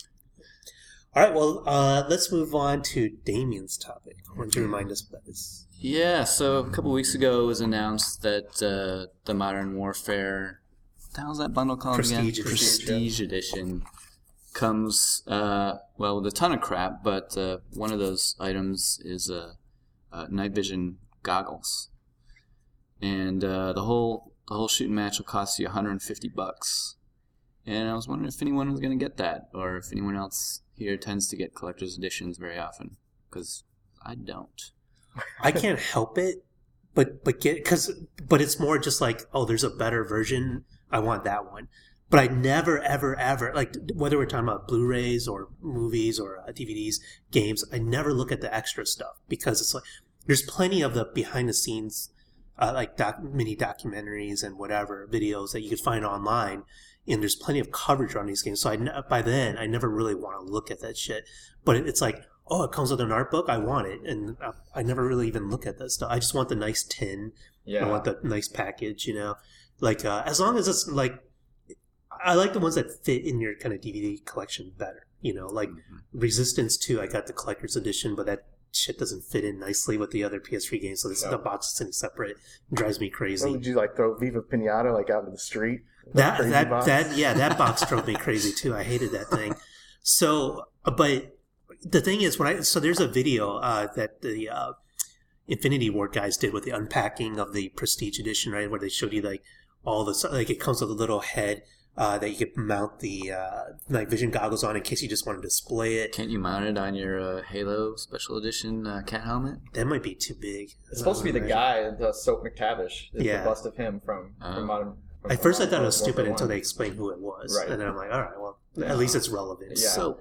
S1: All right, well, uh, let's move on to Damien's topic. Why don't you remind us what that is?
S2: Yeah, so a couple weeks ago it was announced that uh, the Modern Warfare, what the hell's that bundle called
S1: Prestige
S2: again?
S1: Edition.
S2: Prestige Edition comes, uh, well, with a ton of crap, but uh, one of those items is uh, uh, night vision goggles. And uh, the whole the whole shooting match will cost you one hundred fifty bucks. And I was wondering if anyone was going to get that, or if anyone else here tends to get collector's editions very often, because I don't.
S1: I can't help it, but but get because but it's more just like, oh, there's a better version. I want that one. But I never, ever, ever, like, whether we're talking about Blu-rays or movies or uh, D V Ds, games, I never look at the extra stuff because it's like, there's plenty of the behind-the-scenes, uh, like, doc, mini documentaries and whatever, videos that you could find online, and there's plenty of coverage on these games. So I, ne- by then, I never really want to look at that shit. But it, it's like, oh, it comes with an art book, I want it. And I, I never really even look at that stuff. I just want the nice tin.
S4: Yeah.
S1: I want the nice package, you know? Like, uh, as long as it's, like, I like the ones that fit in your kind of D V D collection better. You know, like
S2: Mm-hmm.
S1: Resistance two, I got the collector's edition, but that shit doesn't fit in nicely with the other P S three games. So this,
S3: No.
S1: the box is sitting separate. It drives me
S3: Or
S1: crazy.
S3: would you like throw Viva Pinata like out into the street?
S1: That
S3: crazy
S1: that
S3: box?
S1: that yeah, that box drove me crazy too. I hated that thing. So, but the thing is, when I so there's a video uh, that the uh, Infinity Ward guys did with the unpacking of the Prestige Edition, right, where they showed you like all the like it comes with a little head. Uh, that you could mount the uh, night vision goggles on in case you just want to display it.
S2: Can't you mount it on your uh, Halo Special Edition uh, cat helmet?
S1: That might be too big.
S4: It's supposed to be the guy, the Soap McTavish. It's
S1: Yeah.
S4: the bust of him from,
S2: Oh.
S4: from Modern. From
S1: At first, I thought it was
S4: Modern
S1: stupid
S4: Warfare
S1: until
S4: one.
S1: they explained who it was,
S4: Right.
S1: and then I'm like, all right, well, at least it's relevant.
S4: Yeah.
S2: Soap.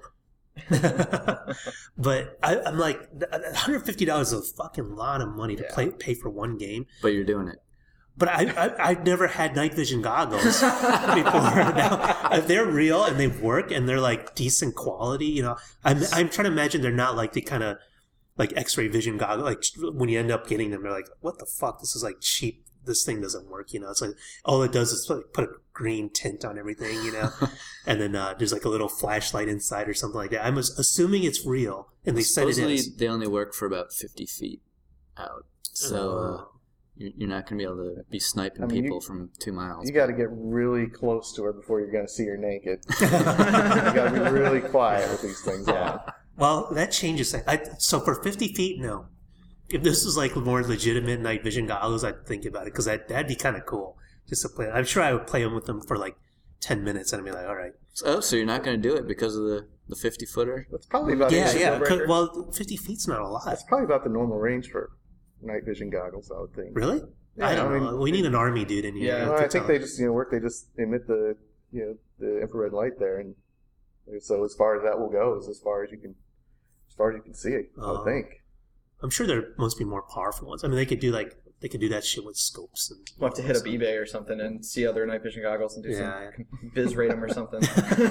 S1: But I, I'm like, one hundred fifty dollars is a fucking lot of money to
S4: Yeah.
S1: play, pay for one game.
S2: But you're doing it.
S1: But I, I, I've never had night vision goggles before. Now, if they're real and they work and they're like decent quality, you know, I'm, I'm trying to imagine they're not like the kind of like X-ray vision goggles. Like when you end up getting them, they're like, what the fuck? This is like cheap. This thing doesn't work, you know. It's like all it does is like put a green tint on everything, you know, and then uh, there's like a little flashlight inside or something like that. I'm as- assuming it's real, and they said it
S2: Supposedly,
S1: is.
S2: they only work for about fifty feet out. So uh, you're, you're not going to be able to be sniping
S3: I mean,
S2: people
S3: you-
S2: from two miles.
S3: You got to get really close to her before you're going to see her naked. You got to be really quiet with these things on.
S1: Well, that changes things. I, so for fifty feet, no. If this was like more legitimate night vision goggles, I'd think about it because that that'd be kind of cool just to play. I'm sure I would play them with them for like ten minutes and I'd be like, all right.
S2: Oh, so you're not going to do it because of the the fifty footer?
S3: That's probably about
S1: Yeah,
S3: the,
S1: yeah.
S4: deal
S1: 'cause-
S4: breaker?
S1: Well, fifty feet's not a lot.
S3: That's probably about the normal range for night vision goggles, I would think.
S1: Really?
S3: Yeah,
S1: I don't
S3: I mean,
S1: know. We need an army dude in here.
S4: Yeah.
S1: to
S3: Well, I think
S1: tell-
S3: they just you know work. They just emit the you know the infrared light there, and so as far as that will go is as far as you can, as far as you can see it. I
S1: Oh.
S3: would think.
S1: I'm sure there must be more powerful ones. I mean, they could do like they could do that shit with scopes and.
S4: We'll have to hit up eBay or something and see other night vision goggles and do
S1: Yeah,
S4: some biz rate them or something.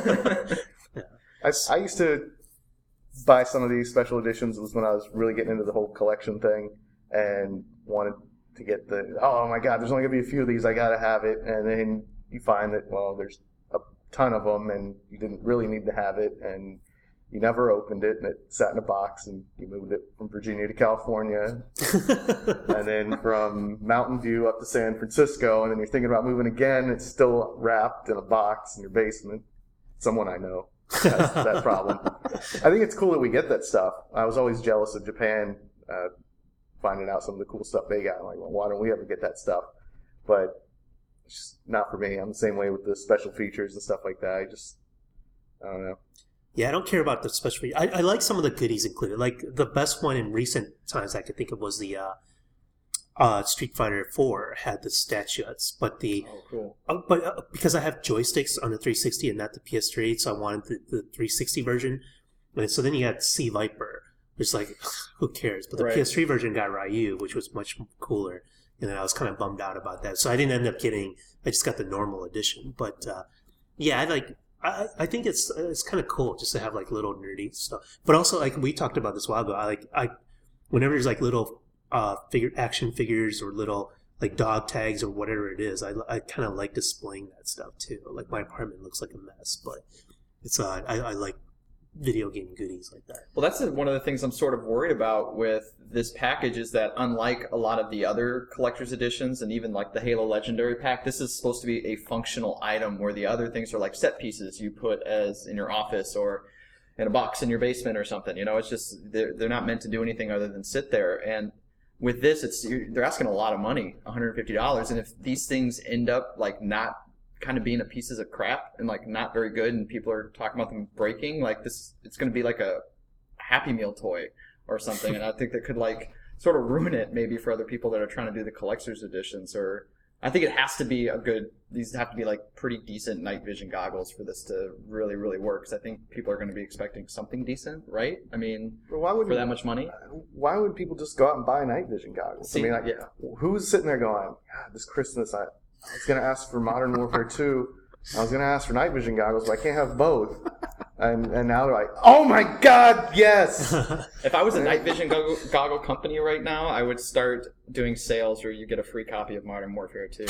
S3: I, I used to buy some of these special editions. It was when I was really getting into the whole collection thing and wanted to get the, oh my God, there's only going to be a few of these. I got to have it. And then you find that, well, there's a ton of them and you didn't really need to have it. And you never opened it and it sat in a box and you moved it from Virginia to California and then from Mountain View up to San Francisco. And then you're thinking about moving again. It's still wrapped in a box in your basement. Someone I know has that problem. I think it's cool that we get that stuff. I was always jealous of Japan. Uh, finding out some of the cool stuff they got. I'm like, well, why don't we ever get that stuff? But it's just not for me. I'm the same way with the special features and stuff like that. I just, I don't know.
S1: Yeah, I don't care about the special features. I, I like some of the goodies included. Like the best one in recent times I could think of was the uh, uh, Street Fighter four had the statuettes, but the
S4: Oh, cool.
S1: uh, but uh, because I have joysticks on the three sixty and not the P S three, so I wanted the, the three sixty version. And so then you had Sea Viper, which is like, who cares? But the
S4: Right.
S1: P S three version got Ryu, which was much cooler. And then I was kind of bummed out about that. So I didn't end up getting, I just got the normal edition. But uh, yeah, I like, I, I think it's it's kind of cool just to have like little nerdy stuff. But also, like we talked about this a while ago, I like, I, whenever there's like little uh, figure action figures or little like dog tags or whatever it is, I, I kind of like displaying that stuff too. Like my apartment looks like a mess, but it's uh, I, I like video game goodies like that.
S4: Well, that's one of the things I'm sort of worried about with this package is that unlike a lot of the other collector's editions and even like the Halo Legendary pack, this is supposed to be a functional item where the other things are like set pieces you put as in your office or in a box in your basement or something. You know, it's just they're, they're not meant to do anything other than sit there. And with this, it's they're asking a lot of money, one hundred fifty dollars. And if these things end up like not kind of being a pieces of crap and like not very good and people are talking about them breaking, like this it's going to be like a Happy Meal toy or something. And I think that could like sort of ruin it maybe for other people that are trying to do the collector's editions. Or I think it has to be a good, these have to be like pretty decent night vision goggles for this to really really work, because I think people are going to be expecting something decent, right? I mean,
S3: But why would
S4: for that much money.
S3: Why would people just go out and buy night vision goggles?
S4: See,
S3: I mean, like,
S4: yeah.
S3: who's sitting there going, God, this Christmas, I, I was going to ask for Modern Warfare two. I was going to ask for night vision goggles, but I can't have both. And and now they're like, oh my God, yes!
S4: If I was a night vision goggle, goggle company right now, I would start doing sales where you get a free copy of Modern Warfare two.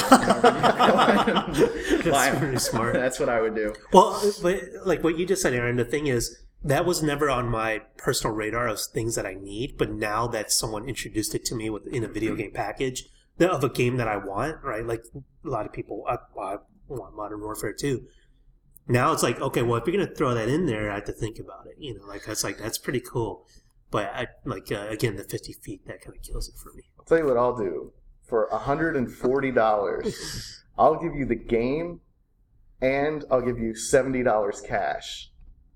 S1: That's pretty smart.
S4: That's what I would do.
S1: Well, but like what you just said, Aaron, the thing is, that was never on my personal radar of things that I need. But now that someone introduced it to me with in a video game package the- of a game that I want, right? Like a lot of people, I, I want Modern Warfare two. Now it's like, okay, well, if you're gonna throw that in there, I have to think about it. You know, like that's like that's pretty cool. But I like uh, again the fifty feet that kind of kills it for me.
S3: I'll tell you what I'll do. For one hundred forty dollars, I'll give you the game, and I'll give you seventy dollars cash.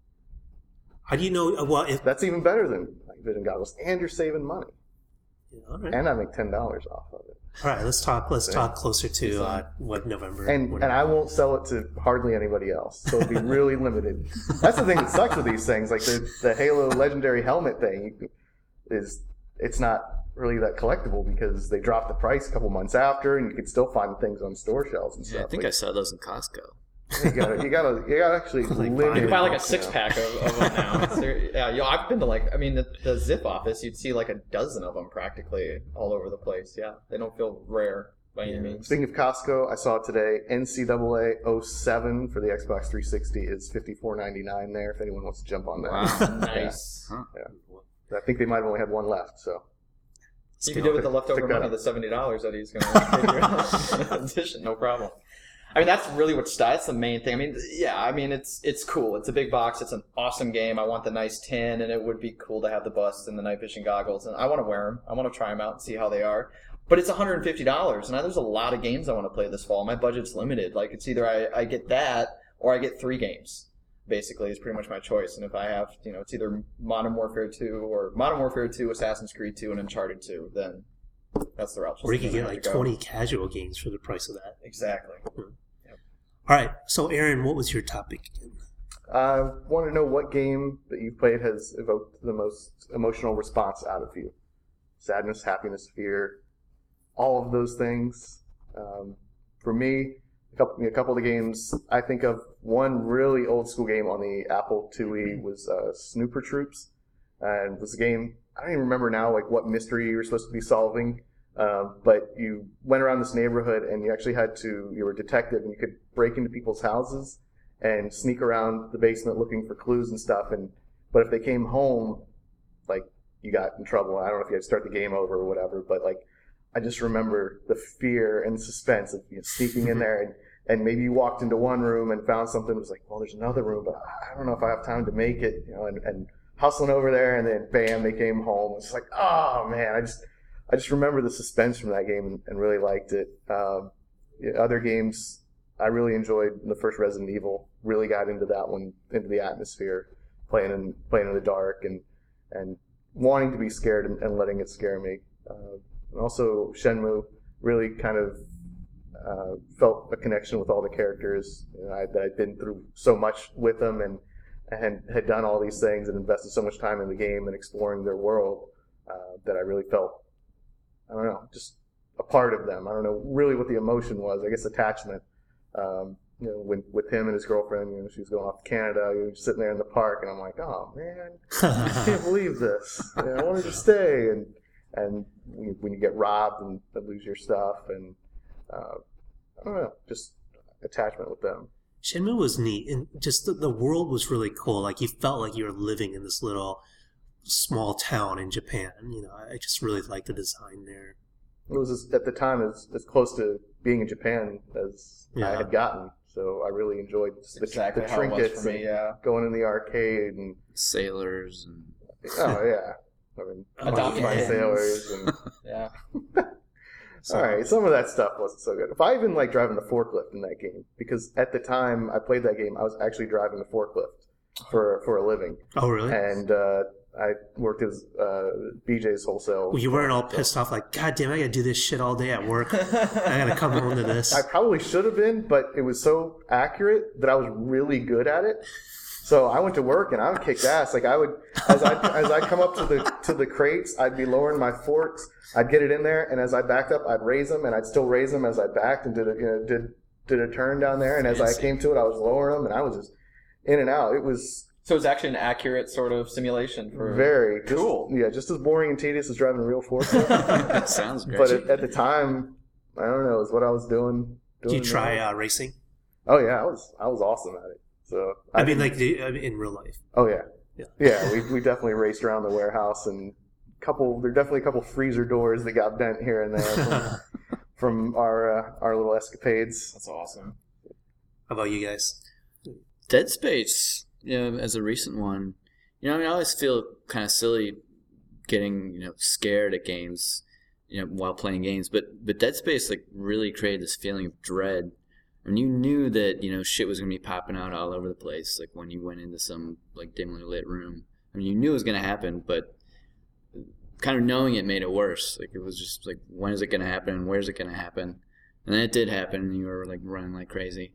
S1: How do you know? uh, Well, if
S3: That's even better than night vision goggles, and you're saving money.
S1: all right,
S3: And I make ten dollars off of it.
S1: all right, let's talk. Let's talk closer to uh, what November
S3: And
S1: whatever.
S3: and I won't sell it to hardly anybody else, so it'll be really limited. That's the thing that sucks with these things, like the the Halo Legendary helmet thing, you, is it's not really that collectible because they dropped the price a couple months after, and you can still find things on store shelves and stuff.
S2: Yeah, I think
S3: Like,
S2: I saw those in Costco.
S3: you gotta you gotta you gotta actually
S1: Like
S3: limit.
S1: buying
S4: You can buy like a
S3: you
S4: six
S3: know.
S4: pack of, of them now. It's there- yeah, you know, I've been to like, I mean, the, the Zip office, you'd see like a dozen of them practically all over the place. Yeah, they don't feel rare by any means.
S3: Speaking of Costco, I saw today N C double A oh seven for the Xbox three sixty is fifty-four ninety-nine there. If anyone wants to jump on that,
S2: Wow.
S4: Nice.
S2: Huh.
S3: I think they might have only had one left. So
S4: You can do it with the leftover
S3: Pick that
S4: money,
S3: up.
S4: the seventy dollars that he's going to figure out. Addition, no problem. I mean, that's really what's that's the main thing. I mean, yeah, I mean, it's it's cool. It's a big box. It's an awesome game. I want the nice tin, and it would be cool to have the bust and the night vision goggles. And I want to wear them. I want to try them out and see how they are. But it's one hundred fifty dollars, and there's a lot of games I want to play this fall. My budget's limited. Like, it's either I, I get that or I get three games. Basically, is pretty much my choice. And if I have, you know, it's either Modern Warfare two or Modern Warfare two, Assassin's Creed two, and Uncharted two, then that's the route.
S1: or you could
S4: I'm
S1: get
S4: gonna
S1: like
S4: have to go.
S1: twenty casual games for the price of that.
S4: Exactly.
S1: All right, so Aaron, what was your topic again?
S3: I want to know what game that you've played has evoked the most emotional response out of you. Sadness, happiness, fear, all of those things. Um, for me, a couple, a couple of the games, I think of one really old school game on the Apple two E was uh, Snooper Troops. And it was a game, I don't even remember now like what mystery you were supposed to be solving. Um, but you went around this neighborhood and you actually had to, you were a detective and you could break into people's houses and sneak around the basement looking for clues and stuff. And but if they came home, like you got in trouble. I don't know if you had to start the game over or whatever, but like I just remember the fear and suspense of you know, sneaking in there and, and maybe you walked into one room and found something. It was like, well, there's another room, but I don't know if I have time to make it, you know, and, and hustling over there and then bam, they came home. It's like, oh man, I just, I just remember the suspense from that game and, and really liked it. Um, other games I really enjoyed. The first Resident Evil, really got into that one, into the atmosphere, playing in playing in the dark and and wanting to be scared and, and letting it scare me. Uh, and also Shenmue, really kind of uh, felt a connection with all the characters. You know, I, that I'd been through so much with them and and had done all these things and invested so much time in the game and exploring their world uh, that I really felt, I don't know, just a part of them. I don't know really what the emotion was. I guess attachment. Um, you know, when, with him and his girlfriend, you know, she was going off to Canada. You were sitting there in the park, and I'm like, oh man, I can't believe this. You know, I wanted to stay, and and when you get robbed and lose your stuff, and uh, I don't know, just attachment with them.
S1: Shenmue was neat, and just the, the world was really cool. Like, you felt like you were living in this little small town in Japan. You know, I just really liked the design there.
S3: It was as, at the time as, as close to being in Japan as yeah. I had gotten, so I really enjoyed the,
S4: exactly
S3: the trinkets
S4: me, yeah.
S3: and going in the arcade and
S2: sailors and
S3: oh yeah, I mean
S4: adopting
S3: my sailors and
S4: yeah.
S3: So, all right, some of that stuff wasn't so good. If I even like driving the forklift in that game, because at the time I played that game, I was actually driving the forklift for for a living.
S1: Oh, really?
S3: And uh, I worked as uh, B J's wholesale.
S1: Well, you weren't all pissed off like, God damn, I gotta do this shit all day at work. I gotta come home to this.
S3: I probably should have been, but it was so accurate that I was really good at it. So I went to work and I would kick ass. Like I would, as I as I come up to the to the crates, I'd be lowering my forks. I'd get it in there, and as I backed up, I'd raise them, and I'd still raise them as I backed and did a you know did did a turn down there. And as I came to it, I was lowering them, and I was just in and out. It was
S4: so it was actually an accurate sort of simulation for
S3: very just,
S4: cool.
S3: Yeah, just as boring and tedious as driving a real forklift.
S2: Sounds great.
S3: But at, at the time, I don't know, it was what I was doing. doing
S1: Did you try uh, racing?
S3: Oh yeah, I was I was awesome at it. So
S1: I, I mean, like the, I mean, in real life.
S3: Oh yeah,
S1: yeah,
S3: yeah. We we definitely raced around the warehouse, and couple. There are definitely a couple freezer doors that got bent here and there from, from our uh, our little escapades.
S4: That's awesome.
S1: How about you guys?
S2: Dead Space, you know, as a recent one, you know, I mean, I always feel kind of silly getting, you know, scared at games, you know, while playing games, but but Dead Space like really created this feeling of dread. And you knew that, you know, shit was going to be popping out all over the place, like when you went into some, like, dimly lit room. I mean, you knew it was going to happen, but kind of knowing it made it worse. Like, it was just, like, when is it going to happen and where's it going to happen? And then it did happen, and you were, like, running like crazy.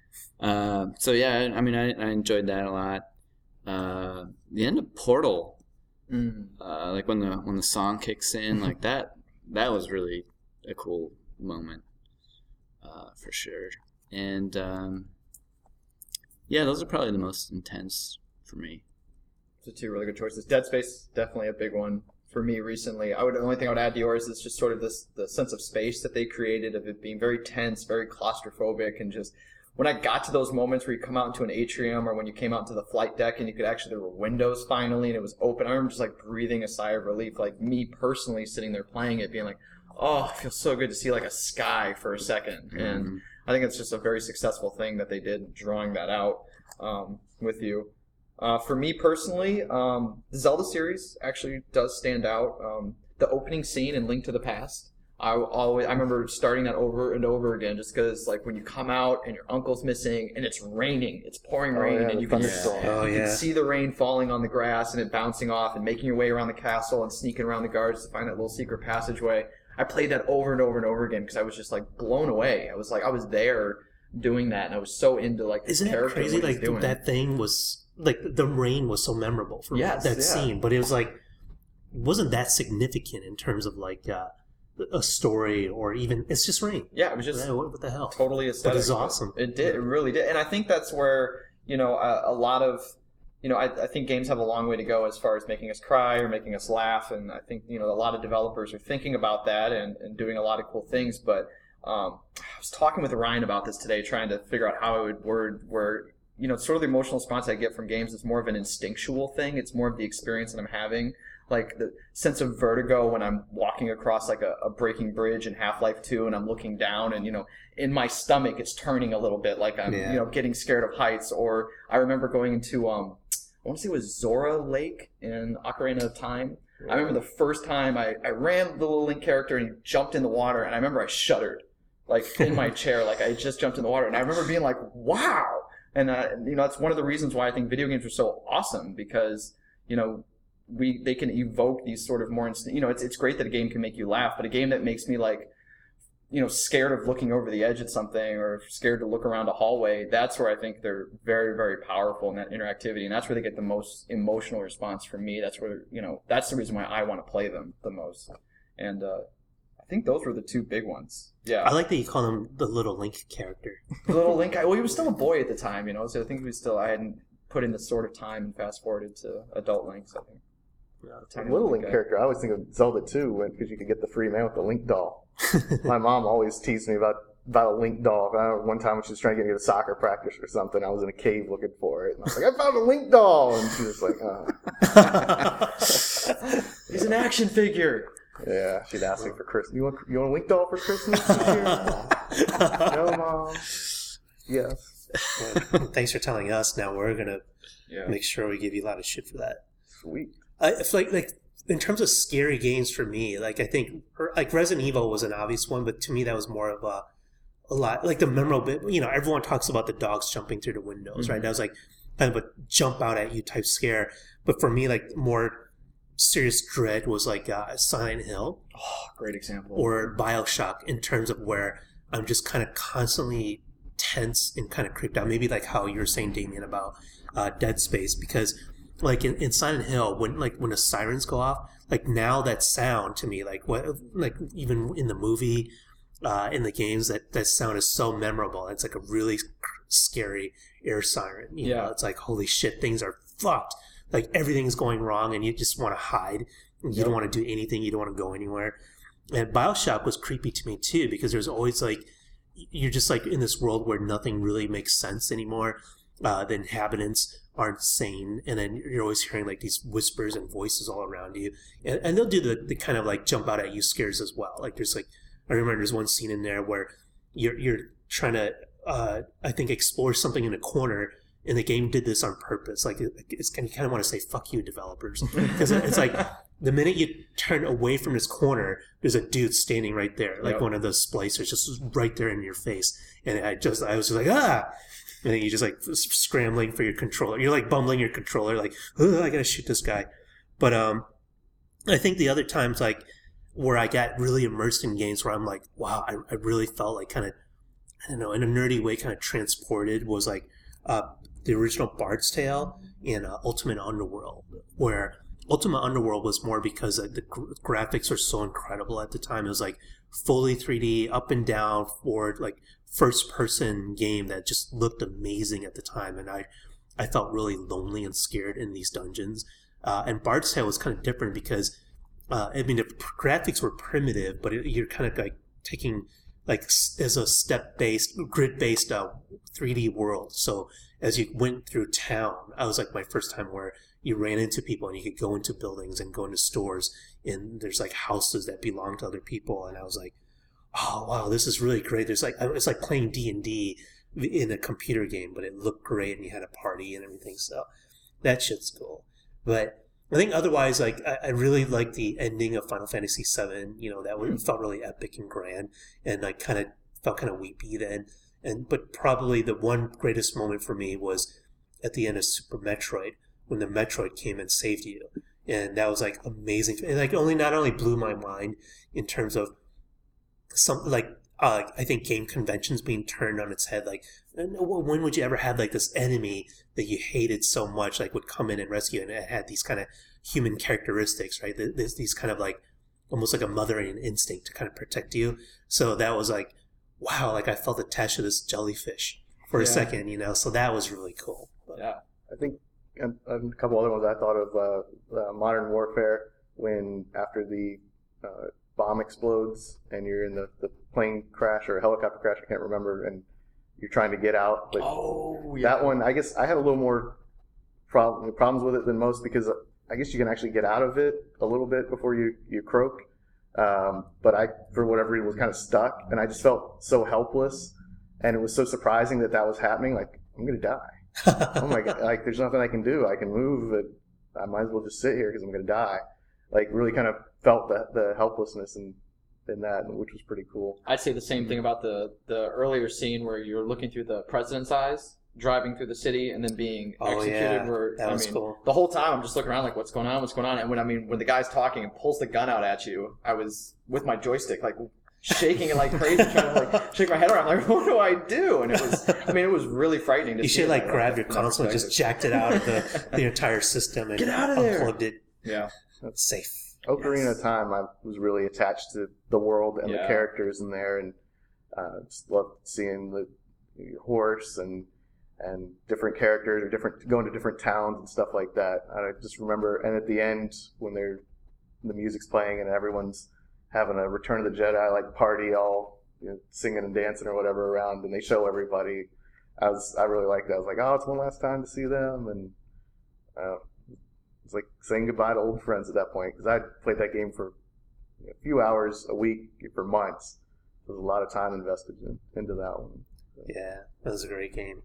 S2: Uh, so, yeah, I mean, I, I enjoyed that a lot. Uh, the end of Portal, mm. uh, like, when the when the song kicks in, like, that, that was really a cool moment, uh, for sure. And, um, yeah, those are probably the most intense for me.
S4: So two really good choices. Dead Space, definitely a big one for me recently. I would, the only thing I would add to yours is just sort of this, the sense of space that they created, of it being very tense, very claustrophobic, and just, when I got to those moments where you come out into an atrium, or when you came out into the flight deck and you could actually, there were windows finally and it was open, I remember just like breathing a sigh of relief, like me personally sitting there playing it, being like, oh, it feels so good to see like a sky for a second. Mm-hmm. And I think it's just a very successful thing that they did, drawing that out um, with you. Uh, for me personally, um, the Zelda series actually does stand out. Um, the opening scene in Link to the Past, I always I remember starting that over and over again, just because like when you come out and your uncle's missing and it's raining, it's pouring rain, oh, yeah, and you can,
S1: oh,
S4: you
S1: yeah.
S4: can see the rain falling on the grass and it bouncing off and making your way around the castle and sneaking around the guards to find that little secret passageway. I played that over and over and over again because I was just like blown away. I was like, I was there doing that, and I was so into like this
S1: Isn't
S4: character.
S1: Isn't it crazy? Like that thing was like the rain was so memorable for
S4: yes,
S1: that
S4: yeah.
S1: scene, but it was like wasn't that significant in terms of like uh, a story or even it's just rain.
S4: Yeah, it was just
S1: yeah, what, what the hell?
S4: Totally aesthetic.
S1: But it's awesome.
S4: It did. It really did, and I think that's where you know a, a lot of. You know, I, I think games have a long way to go as far as making us cry or making us laugh, and I think, you know, a lot of developers are thinking about that and, and doing a lot of cool things, but um, I was talking with Ryan about this today, trying to figure out how I would word where, you know, sort of the emotional response I get from games is more of an instinctual thing. It's more of the experience that I'm having, like the sense of vertigo when I'm walking across like a, a breaking bridge in Half-Life two and I'm looking down and, you know, in my stomach it's turning a little bit like I'm, yeah. you know, getting scared of heights. Or I remember going into, um, I want to say it was Zora Lake in Ocarina of Time, I remember the first time I, I ran the little Link character and he jumped in the water, and I remember I shuddered, like in my chair, like I just jumped in the water, and I remember being like, wow. And, uh, you know, that's one of the reasons why I think video games are so awesome, because, you know, we they can evoke these sort of more instant, you know, it's it's great that a game can make you laugh, but a game that makes me like, you know, scared of looking over the edge at something or scared to look around a hallway, that's where I think they're very, very powerful in that interactivity, and that's where they get the most emotional response from me. That's where, you know, that's the reason why I want to play them the most. And uh, I think those were the two big ones. Yeah.
S1: I like that you call him the little Link character.
S4: The little Link guy. Well, he was still a boy at the time, you know, so I think he was still, I hadn't put in the sort of time and fast forwarded to adult Links, I think.
S3: Yeah, little Link guy. Character, I always think of Zelda two, because you could get the free man with the Link doll. My mom always teased me about, about a Link doll. I remember one time when she was trying to get me to soccer practice or something, I was in a cave looking for it. And I was like, I found a Link doll! And she was like, oh.
S4: He's an action figure!
S3: Yeah, she'd ask me for Christmas. You want, you want a Link doll for Christmas this year? No, Mom. Yes.
S1: Well, thanks for telling us. Now we're going to
S4: yeah.
S1: make sure we give you a lot of shit for that.
S3: Sweet.
S1: I feel like, like, in terms of scary games for me, like, I think, like, Resident Evil was an obvious one, but to me that was more of a, a lot, like, the memorable, you know, everyone talks about the dogs jumping through the windows, mm-hmm. right? That was, like, kind of a jump out at you type scare. But for me, like, more serious dread was, like, uh, Silent Hill.
S4: Oh, great example.
S1: Or BioShock, in terms of where I'm just kind of constantly tense and kind of creeped out. Maybe, like, how you were saying, Damien, about uh, Dead Space, because... Like in, in Silent Hill, when like when the sirens go off, like now that sound to me, like what, like even in the movie, uh, in the games, that, that sound is so memorable. It's like a really scary air siren. You
S4: yeah,
S1: know? It's like holy shit, things are fucked. Like everything's going wrong, and you just want to hide. You yep. don't want to do anything. You don't want to go anywhere. And BioShock was creepy to me too, because there's always like you're just like in this world where nothing really makes sense anymore. Uh, the inhabitants aren't sane, and then you're always hearing like these whispers and voices all around you, and, and they'll do the, the kind of like jump out at you scares as well. Like there's like I remember there's one scene in there where you're you're trying to uh, I think explore something in a corner, and the game did this on purpose. Like it, it's kind of, you kind of want to say fuck you developers, because it's like the minute you turn away from this corner, there's a dude standing right there, like yep. one of those splicers, just right there in your face, and I just I was just like ah. And then you just like scrambling for your controller. You're like bumbling your controller, like, oh, I gotta shoot this guy. But um, I think the other times, like, where I got really immersed in games where I'm like, wow, I, I really felt like kind of, I don't know, in a nerdy way, kind of transported was like uh, the original Bard's Tale and uh, Ultimate Underworld, where Ultimate Underworld was more because uh, the gr- graphics were so incredible at the time. It was like fully three D, up and down, forward, like first-person game that just looked amazing at the time, and I, I felt really lonely and scared in these dungeons. Uh, and Bard's Tale was kind of different because, uh, I mean, the graphics were primitive, but it, you're kind of like taking, like, as a step-based, grid-based uh, three D world. So as you went through town, I was like my first time where you ran into people and you could go into buildings and go into stores, and there's like houses that belong to other people, and I was like, oh wow, this is really great. There's like it's like playing D and D in a computer game, but it looked great, and you had a party and everything. So that shit's cool. But I think otherwise, like I, I really like the ending of Final Fantasy seven. You know, that one felt really epic and grand, and I kind of felt kind of weepy then. And but probably the one greatest moment for me was at the end of Super Metroid, when the Metroid came and saved you, and that was like amazing. And like only not only blew my mind in terms of some like uh, I think game conventions being turned on its head. Like, when would you ever have like this enemy that you hated so much, like would come in and rescue, and it had these kind of human characteristics, right? There's these kind of like almost like a mothering instinct to kind of protect you. So that was like, wow, like I felt attached to this jellyfish for a yeah. second, you know. So that was really cool. But,
S3: yeah, I think and, and a couple other ones I thought of uh, uh, Modern Warfare, when after the uh, bomb explodes and you're in the, the plane crash or a helicopter crash, I can't remember, and you're trying to get out. But
S4: oh, yeah.
S3: that one, I guess I had a little more problem, problems with it than most, because I guess you can actually get out of it a little bit before you, you croak. Um, but I, for whatever reason, was kind of stuck, and I just felt so helpless, and it was so surprising that that was happening. Like, I'm going to die. Oh my God. Like, there's nothing I can do. I can move, but I might as well just sit here because I'm going to die. like really kind of felt the, the helplessness in, in that, which was pretty cool.
S5: I'd say the same thing about the, the earlier scene where you're looking through the president's eyes, driving through the city, and then being
S1: Oh,
S5: executed.
S1: yeah.
S5: Where
S1: That
S5: I
S1: was
S5: mean,
S1: cool.
S5: the whole time I'm just looking around like, what's going on? What's going on? And when I mean, when the guy's talking and pulls the gun out at you, I was with my joystick like shaking it like crazy, trying to like shake my head around. Like, what do I do? And it was, I mean, it was really frightening. To
S1: You
S5: see
S1: should
S5: it
S1: like
S5: that-
S1: grab your
S5: that
S1: console and just
S5: perspective.
S1: jacked it out of the, the entire system and
S5: Get out of there.
S1: unplugged it.
S5: Yeah.
S1: Safe.
S3: Ocarina
S1: Yes.
S3: of Time, I was really attached to the world and
S5: Yeah.
S3: the characters in there, and uh, just loved seeing the your horse and and different characters or different going to different towns and stuff like that. I just remember, and at the end when they're the music's playing and everyone's having a Return of the Jedi like party, all you know, singing and dancing or whatever around, and they show everybody. I was I really liked that. I was like, oh, it's one last time to see them, and uh, it's like saying goodbye to old friends at that point, because I played that game for a few hours a week for months. There was a lot of time invested in, into that one.
S1: Yeah, that was a great game.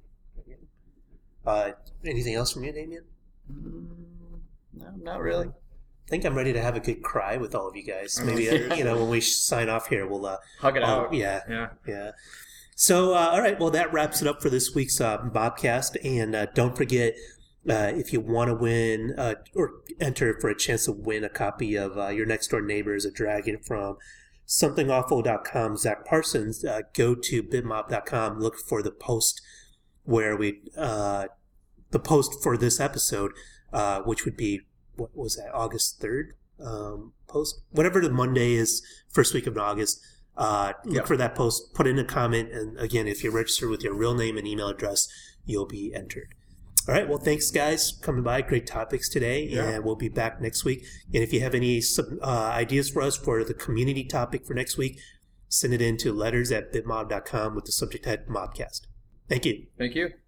S1: Uh, anything else from you, Damien?
S2: Mm, no, not really.
S1: I think I'm ready to have a good cry with all of you guys. Maybe, uh, you know, when we sign off here, we'll... Uh,
S5: Hug it
S1: oh,
S5: out.
S1: yeah,
S5: Yeah.
S1: yeah. So, uh, all right, well, that wraps it up for this week's uh, Bobcast. And uh, don't forget, uh, if you want to win uh, or enter for a chance to win a copy of uh, Your Next Door Neighbor is a Dragon from something awful dot com, Zach Parsons, uh, go to bitmob dot com, look for the post where we, uh, the post for this episode, uh, which would be, what was that, August third um, post? Whatever the Monday is, first week of August. Uh, look
S5: Yeah.
S1: for that post, put in a comment, and again, if you register with your real name and email address, you'll be entered. All right, well, thanks, guys, for coming by. Great topics today,
S5: Yeah.
S1: and we'll be back next week. And if you have any uh, ideas for us for the community topic for next week, send it in to letters at bitmob dot com with the subject head Mobcast. Thank you.
S5: Thank you.